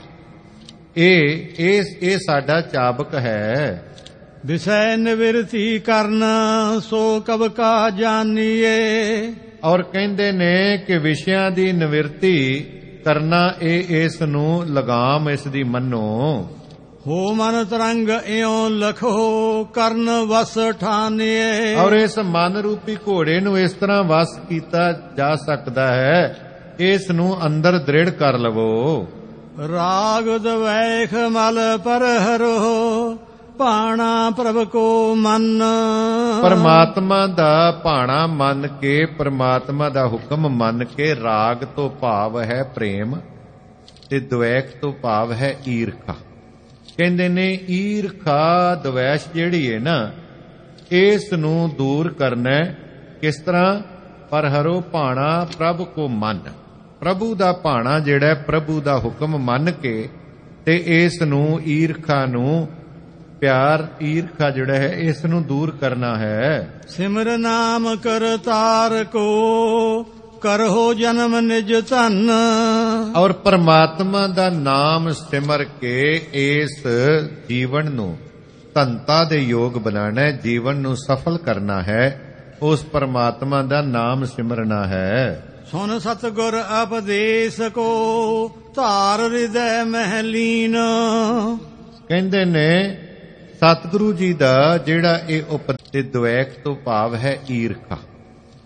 ਇਹ ਸਾਡਾ ਚਾਬਕ ਹੈ। ਵਿਸ਼ੈ ਨਿਵਰਤੀ ਕਰਨ ਸੋ ਕਬ ਕਾ ਜਾਣੀਏ। ਔਰ ਕਹਿੰਦੇ ਨੇ ਕਿ ਵਿਸ਼ਿਆਂ ਦੀ ਨਿਵਰਤੀ ਕਰਨਾ ਇਹ ਇਸ ਨੂੰ ਲਗਾਮ ਇਸ ਦੀ ਮੰਨੋ। ਹੋ ਮਨ ਤਰੰਗ ਇਉ ਲਖੋ ਕਰਨ ਵਸ ਠਾਨੀਏ। ਔਰ ਇਸ ਮਨ ਰੂਪੀ ਘੋੜੇ ਨੂੰ ਇਸ ਤਰ੍ਹਾਂ ਵਸ ਕੀਤਾ ਜਾ ਸਕਦਾ ਹੈ, ਇਸ ਨੂੰ ਅੰਦਰ ਦ੍ਰਿੜ ਕਰ ਲਵੋ। ਰਾਗ ਦਵੈਖ ਮਲ ਪਰ ਹਰੋ ਭਾਣਾ ਪ੍ਰਭ ਕੋ ਮਨ। ਪਰਮਾਤਮਾ ਦਾ ਭਾਣਾ ਮੰਨ ਕੇ, ਪਰਮਾਤਮਾ ਦਾ ਹੁਕਮ ਮੰਨ ਕੇ, ਰਾਗ ਤੋਂ ਭਾਵ ਹੈ ਪ੍ਰੇਮ, ਤੇ ਦਵੈਖ ਤੋਂ ਭਾਵ ਹੈ ਈਰਖਾ। ਕਹਿੰਦੇ ਨੇ ਈਰਖਾ ਦਵੈਸ਼ ਜਿਹੜੀ ਹੈ ਨਾ, ਇਸ ਨੂੰ ਦੂਰ ਕਰਨਾ ਕਿਸ ਤਰ੍ਹਾਂ? ਪਰ ਹਰੋ ਭਾਣਾ ਪ੍ਰਭ ਕੋ ਮਨ। ਪ੍ਰਭੂ ਦਾ ਭਾਣਾ ਜਿਹੜਾ, ਪ੍ਰਭੂ ਦਾ ਹੁਕਮ ਮੰਨ ਕੇ, ਤੇ ਇਸ ਨੂੰ ਈਰਖਾ ਨੂੰ ਪਿਆਰ, ਈਰਖਾ ਜਿਹੜਾ ਹੈ ਇਸ ਨੂੰ ਦੂਰ ਕਰਨਾ ਹੈ। ਸਿਮਰ ਨਾਮ ਕਰਤਾਰ ਕੋ ਕਰੋ ਜਨਮ ਨਿਜ ਧਨ। ਔਰ ਪਰਮਾਤਮਾ ਦਾ ਨਾਮ ਸਿਮਰ ਕੇ ਇਸ ਜੀਵਨ ਨੂੰ ਧਨਤਾ ਦੇ ਯੋਗ ਬਣਾਣਾ ਹੈ, ਜੀਵਨ ਨੂੰ ਸਫਲ ਕਰਨਾ ਹੈ, ਉਸ ਪਰਮਾਤਮਾ ਦਾ ਨਾਮ ਸਿਮਰਨਾ ਹੈ। ਸੁਨ ਸਤਿਗੁਰ ਉਪਦੇਸ਼ ਕੋ ਧਾਰ ਹਿਰਦੈ ਮਹਿਲੀਨ। ਕਹਿੰਦੇ ਨੇ ਸਤਿਗੁਰੂ ਜੀ ਦਾ ਜਿਹੜਾ ਇਹ ਉਪਦੇਸ਼, ਦਵੈਕ ਤੋਂ ਭਾਵ ਹੈ ਈਰਖਾ।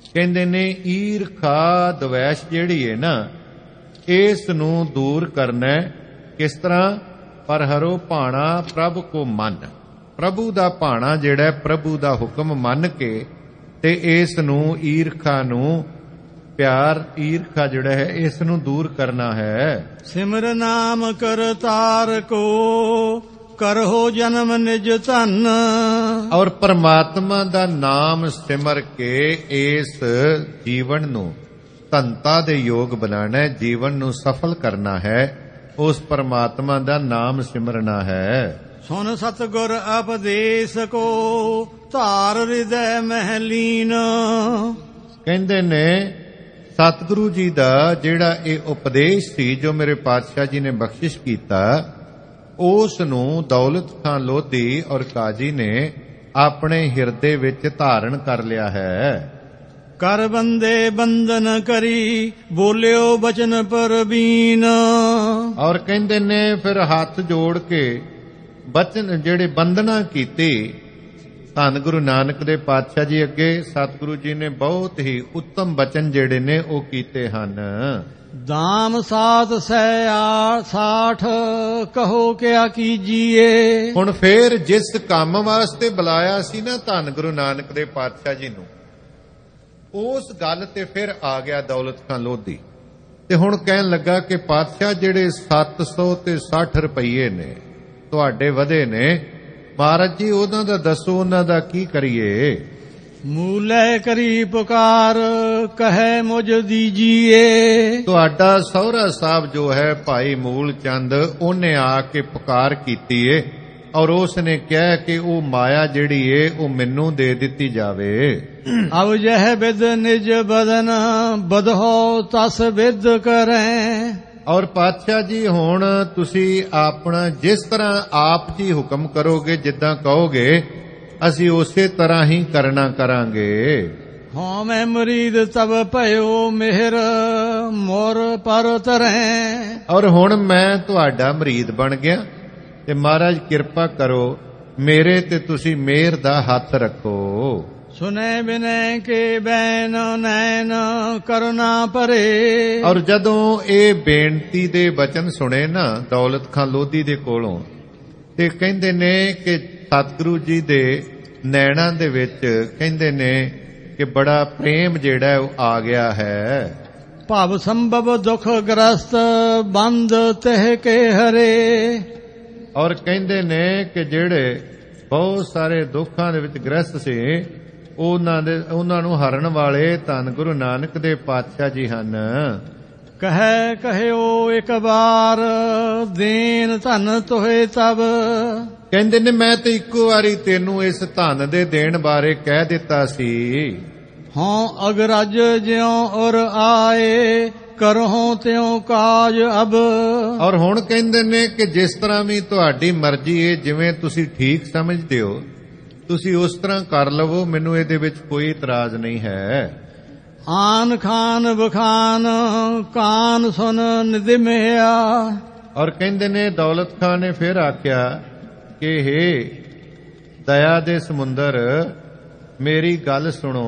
ਕਹਿੰਦੇ ਨੇ ਈਰਖਾ ਦਵੈਸ਼ ਜਿਹੜੀ ਹੈ ਨਾ, ਇਸ ਨੂੰ ਦੂਰ ਕਰਨਾ ਹੈ। ਕਿਸ ਤਰ੍ਹਾਂ? ਪਰ ਹਰੋ ਭਾਣਾ ਪ੍ਰਭ ਕੋ ਮੰਨ। ਪ੍ਰਭੂ ਦਾ ਭਾਣਾ ਜਿਹੜਾ, ਪ੍ਰਭੂ ਦਾ ਹੁਕਮ ਮੰਨ ਕੇ ਤੇ ਇਸ ਨੂੰ ਈਰਖਾ ਨੂੰ, ਪਿਆਰ ਈਰਖਾ ਜਿਹੜਾ ਹੈ, ਇਸ ਨੂੰ ਦੂਰ ਕਰਨਾ ਹੈ। ਸਿਮਰ ਨਾਮ ਕਰਤਾਰ ਕੋ ਕਰੋ ਜਨਮ ਨਿਜ ਧਨ। ਔਰ ਪਰਮਾਤਮਾ ਦਾ ਨਾਮ ਸਿਮਰ ਕੇ ਇਸ ਜੀਵਨ ਨੂੰ ਧਨਤਾ ਦੇ ਯੋਗ ਬਣਾਉਣਾ ਹੈ, ਜੀਵਨ ਨੂੰ ਸਫਲ ਕਰਨਾ ਹੈ। ਉਸ ਪਰਮਾਤਮਾ ਦਾ ਨਾਮ ਸਿਮਰਨਾ ਹੈ। ਸੁਨ ਸਤਿਗੁਰ ਉਪਦੇਸ਼ ਕੋ ਧਾਰ ਹਿਰਦੈ ਮਹਿਲੀਨ। ਕਹਿੰਦੇ ਨੇ ਸਤਿਗੁਰੂ ਜੀ ਦਾ ਜਿਹੜਾ ਇਹ ਉਪਦੇਸ਼ ਸੀ, ਜੋ ਮੇਰੇ ਪਾਤਸ਼ਾਹ ਜੀ ਨੇ ਬਖਸ਼ਿਸ਼ ਕੀਤਾ, ਉਸ ਨੂੰ ਦੌਲਤ ਖਾਂ ਲੋਧੀ ਔਰ ਕਾਜੀ ਨੇ ਆਪਣੇ ਹਿਰਦੇ ਵਿੱਚ ਧਾਰਨ ਕਰ ਲਿਆ ਹੈ। ਕਰ ਬੰਦੇ ਬੰਧਨ ਕਰੀ ਬੋਲਿਓ ਬਚਨ ਪਰਬੀਨ। ਔਰ ਕਹਿੰਦੇ ਨੇ ਫਿਰ ਹੱਥ ਜੋੜ ਕੇ ਬਚਨ ਜਿਹੜੇ ਬੰਧਨਾ ਕੀਤੇ, ਧੰਨ ਗੁਰੂ ਨਾਨਕ ਦੇ ਪਾਤਸ਼ਾਹ ਜੀ ਅੱਗੇ ਸਤਿਗੁਰੂ ਜੀ ਨੇ ਬਹੁਤ ਹੀ ਉੱਤਮ ਬਚਨ ਜਿਹੜੇ ਨੇ ਉਹ ਕੀਤੇ ਹਨ। ਦਾਮ ਸਾਤ ਸੈ 60 ਕਹੋ ਕਿਆ ਕੀਜੀਏ। ਹੁਣ ਫੇਰ ਜਿਸ ਕੰਮ ਵਾਸਤੇ ਬੁਲਾਇਆ ਸੀ ਨਾ ਧੰਨ ਗੁਰੂ ਨਾਨਕ ਦੇ ਪਾਤਸ਼ਾਹ ਜੀ ਨੂੰ, ਉਸ ਗੱਲ ਤੇ ਫਿਰ ਆ ਗਿਆ ਦੌਲਤ ਖਾਂ ਲੋਧੀ ਤੇ ਹੁਣ ਕਹਿਣ ਲੱਗਾ ਕਿ ਪਾਤਸ਼ਾਹ ਜਿਹੜੇ 760 ਰੁਪਏ ਨੇ ਤੁਹਾਡੇ ਵਧੇ ਨੇ, ਮਹਾਰਾਜ ਜੀ ਉਹਨਾਂ ਦਾ ਦੱਸੋ, ਉਹਨਾਂ ਦਾ ਕੀ ਕਰੀਏ। ਮੂਲੇ ਕਰੀ ਪੁਕਾਰ ਕਹੈ ਮੁਝ ਦੀਜੀਏ। ਤੁਹਾਡਾ ਸਹੁਰਾ ਸਾਹਿਬ ਜੋ ਹੈ ਭਾਈ ਮੂਲ ਚੰਦ, ਉਹਨੇ ਆ ਕੇ ਪੁਕਾਰ ਕੀਤੀ ਏ ਔਰ ਉਸ ਨੇ ਕਿਹਾ ਕਿ ਉਹ ਮਾਇਆ ਜਿਹੜੀ ਏ ਉਹ ਮੈਨੂੰ ਦੇ ਦਿੱਤੀ ਜਾਵੇ। ਅਬ ਜਹ ਬਿਦ ਨਿਜ ਬਦਨ ਬਦਹੋ ਤਸ ਬਿਦ ਕਰੈ। ਔਰ ਪਾਤਸ਼ਾਹ ਜੀ ਹੁਣ ਤੁਸੀਂ ਆਪਣਾ ਜਿਸ ਤਰ੍ਹਾਂ ਆਪ ਜੀ ਹੁਕਮ ਕਰੋਗੇ, ਜਿੱਦਾਂ ਕਹੋਗੇ, ਅਸੀਂ ਉਸੇ ਤਰ੍ਹਾਂ ਹੀ ਕਰਨਾ ਕਰਾਂਗੇ। ਹਾਂ ਮੈਂ ਮਰੀਦ ਤਬ ਭਇਓ ਮਿਹਰ ਮੋਰ ਪਰ ਤਰੈ। ਔਰ ਹੁਣ ਮੈਂ ਤੁਹਾਡਾ ਮਰੀਦ ਬਣ ਗਿਆ ਤੇ ਮਹਾਰਾਜ ਕਿਰਪਾ ਕਰੋ, ਮੇਰੇ ਤੇ ਤੁਸੀਂ ਮਿਹਰ ਦਾ ਹੱਥ ਰੱਖੋ। ਸੁਨੇ ਬਿਨੈ ਕੇ ਬੈਨ ਨੈਣ ਕਰੁਣਾ ਭਰੇ। ਔਰ ਜਦੋਂ ਇਹ ਬੇਨਤੀ ਦੇ ਬਚਨ ਸੁਣੇ ਨਾ ਦੌਲਤ ਖਾਂ ਲੋਧੀ ਦੇ ਕੋਲੋਂ, ਤੇ ਕਹਿੰਦੇ ਨੇ ਕਿ ਸਤਿਗੁਰੂ ਜੀ ਦੇ ਨੈਣਾਂ ਦੇ ਵਿੱਚ ਕਹਿੰਦੇ ਨੇ ਕਿ ਬੜਾ ਪ੍ਰੇਮ ਜਿਹੜਾ ਉਹ ਆ ਗਿਆ ਹੈ। ਭਵ ਸੰਭਵ ਦੁਖ ਗ੍ਰਸਤ ਬੰਦ ਤਹਿ ਕੇ ਹਰੇ। ਔਰ ਕਹਿੰਦੇ ਨੇ ਕਿ ਜਿਹੜੇ ਬਹੁਤ ਸਾਰੇ ਦੁੱਖਾਂ ਦੇ ਵਿੱਚ ਗ੍ਰਸਤ ਸੀ, ਉਹਨਾਂ ਨੂੰ ਹਰਨ ਵਾਲੇ ਧੰਨ ਗੁਰੂ ਨਾਨਕ ਦੇ ਪਾਤਸ਼ਾਹ ਜੀ ਹਨ। ਕਹੈ ਕਹਿਓ ਇੱਕ ਵਾਰ ਦੇਨ ਧਨ ਤੋਏ ਤਬ। ਕਹਿੰਦੇ ਨੇ ਮੈਂ ਤੇ ਇੱਕੋ ਵਾਰੀ ਤੈਨੂੰ ਇਸ ਧਨ ਦੇ ਦੇਣ ਬਾਰੇ ਕਹਿ ਦਿੱਤਾ ਸੀ। ਹਾਂ ਅਗਰਜ ਜਿਉ ਔਰ ਆਏ ਕਰਹੁ ਤਿਉ ਕਾਜ ਅਬ। ਔਰ ਹੁਣ ਕਹਿੰਦੇ ਨੇ ਕਿ ਜਿਸ ਤਰ੍ਹਾਂ ਵੀ ਤੁਹਾਡੀ ਮਰਜ਼ੀ ਹੈ, ਜਿਵੇਂ ਤੁਸੀਂ ਠੀਕ ਸਮਝਦੇ ਹੋ ਤੁਸੀਂ ਉਸ ਤਰ੍ਹਾਂ ਕਰ ਲਵੋ, ਮੈਨੂੰ ਇਹਦੇ ਵਿੱਚ ਕੋਈ ਇਤਰਾਜ਼ ਨਹੀਂ ਹੈ। ਆਨ ਖਾਨ ਬਖਾਨ ਕਾਨ ਸੁਨ ਨਿਦਿਮਿਆ। ਔਰ ਕਹਿੰਦੇ ਨੇ ਦੌਲਤ ਖਾਨ ਨੇ ਫਿਰ ਆਖਿਆ ਕਿ ਹੇ ਦਇਆ ਦੇ ਸਮੁੰਦਰ, ਮੇਰੀ ਗੱਲ ਸੁਣੋ।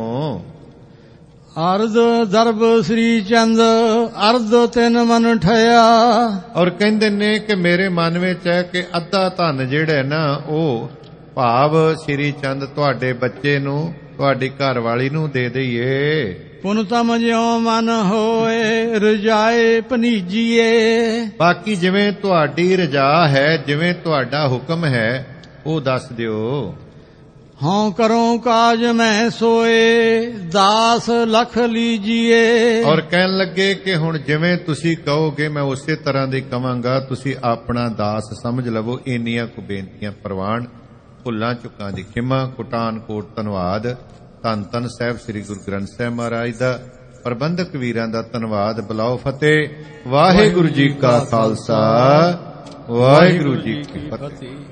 ਅਰਧ ਦਰਬ ਸ੍ਰੀ ਚੰਦ ਅਰਧ ਤਿੰਨ ਮਨ ਠਇਆ। ਔਰ ਕਹਿੰਦੇ ਨੇ ਕਿ ਮੇਰੇ ਮਨ ਵਿੱਚ ਹੈ ਕਿ ਅੱਧਾ ਧਨ ਜਿਹੜਾ ਨਾ ਉਹ ਭਾਵ ਸ੍ਰੀ ਚੰਦ ਤੁਹਾਡੇ ਬੱਚੇ ਨੂੰ, ਤੁਹਾਡੀ ਘਰ ਵਾਲੀ ਨੂੰ ਦੇ ਦਈਏ। ਪੁਨ ਤਮ ਜਿਉ ਮਨ ਹੋਏ ਰਜਾਏ ਭਨੀਜੀਏ। ਬਾਕੀ ਜਿਵੇਂ ਤੁਹਾਡੀ ਰਜਾ ਹੈ, ਜਿਵੇਂ ਤੁਹਾਡਾ ਹੁਕਮ ਹੈ, ਉਹ ਦੱਸ ਦਿਓ। ਹਾਂ ਕਰੋ ਕਾਜ ਮੈਂ ਸੋਏ ਦਾਸ ਲਖ ਲੀਜੀਏ। ਔਰ ਕਹਿਣ ਲੱਗੇ ਕਿ ਹੁਣ ਜਿਵੇਂ ਤੁਸੀਂ ਕਹੋਗੇ ਮੈਂ ਉਸੇ ਤਰ੍ਹਾਂ ਦੀ ਕਵਾਂਗਾ, ਤੁਸੀਂ ਆਪਣਾ ਦਾਸ ਸਮਝ ਲਵੋ। ਇੰਨੀਆਂ ਕੁ ਬੇਨਤੀਆਂ ਪ੍ਰਵਾਨ, ਭੁੱਲਾਂ ਚੁੱਕਾਂ ਦੀ ਖਿਮਾ, ਕੁਟਾਨ ਕੋਟ ਧੰਨਵਾਦ। ਧੰਨ ਧੰਨ ਸਾਹਿਬ ਸ੍ਰੀ ਗੁਰੂ ਗ੍ਰੰਥ ਸਾਹਿਬ ਮਹਾਰਾਜ ਦਾ, ਪ੍ਰਬੰਧਕ ਵੀਰਾਂ ਦਾ ਧੰਨਵਾਦ। ਬੁਲਾਓ ਫਤਿਹ। ਵਾਹਿਗੁਰੂ ਜੀ ਕਾ ਖਾਲਸਾ, ਵਾਹਿਗੁਰੂ ਜੀ ਕੀ ਫਤਿਹ।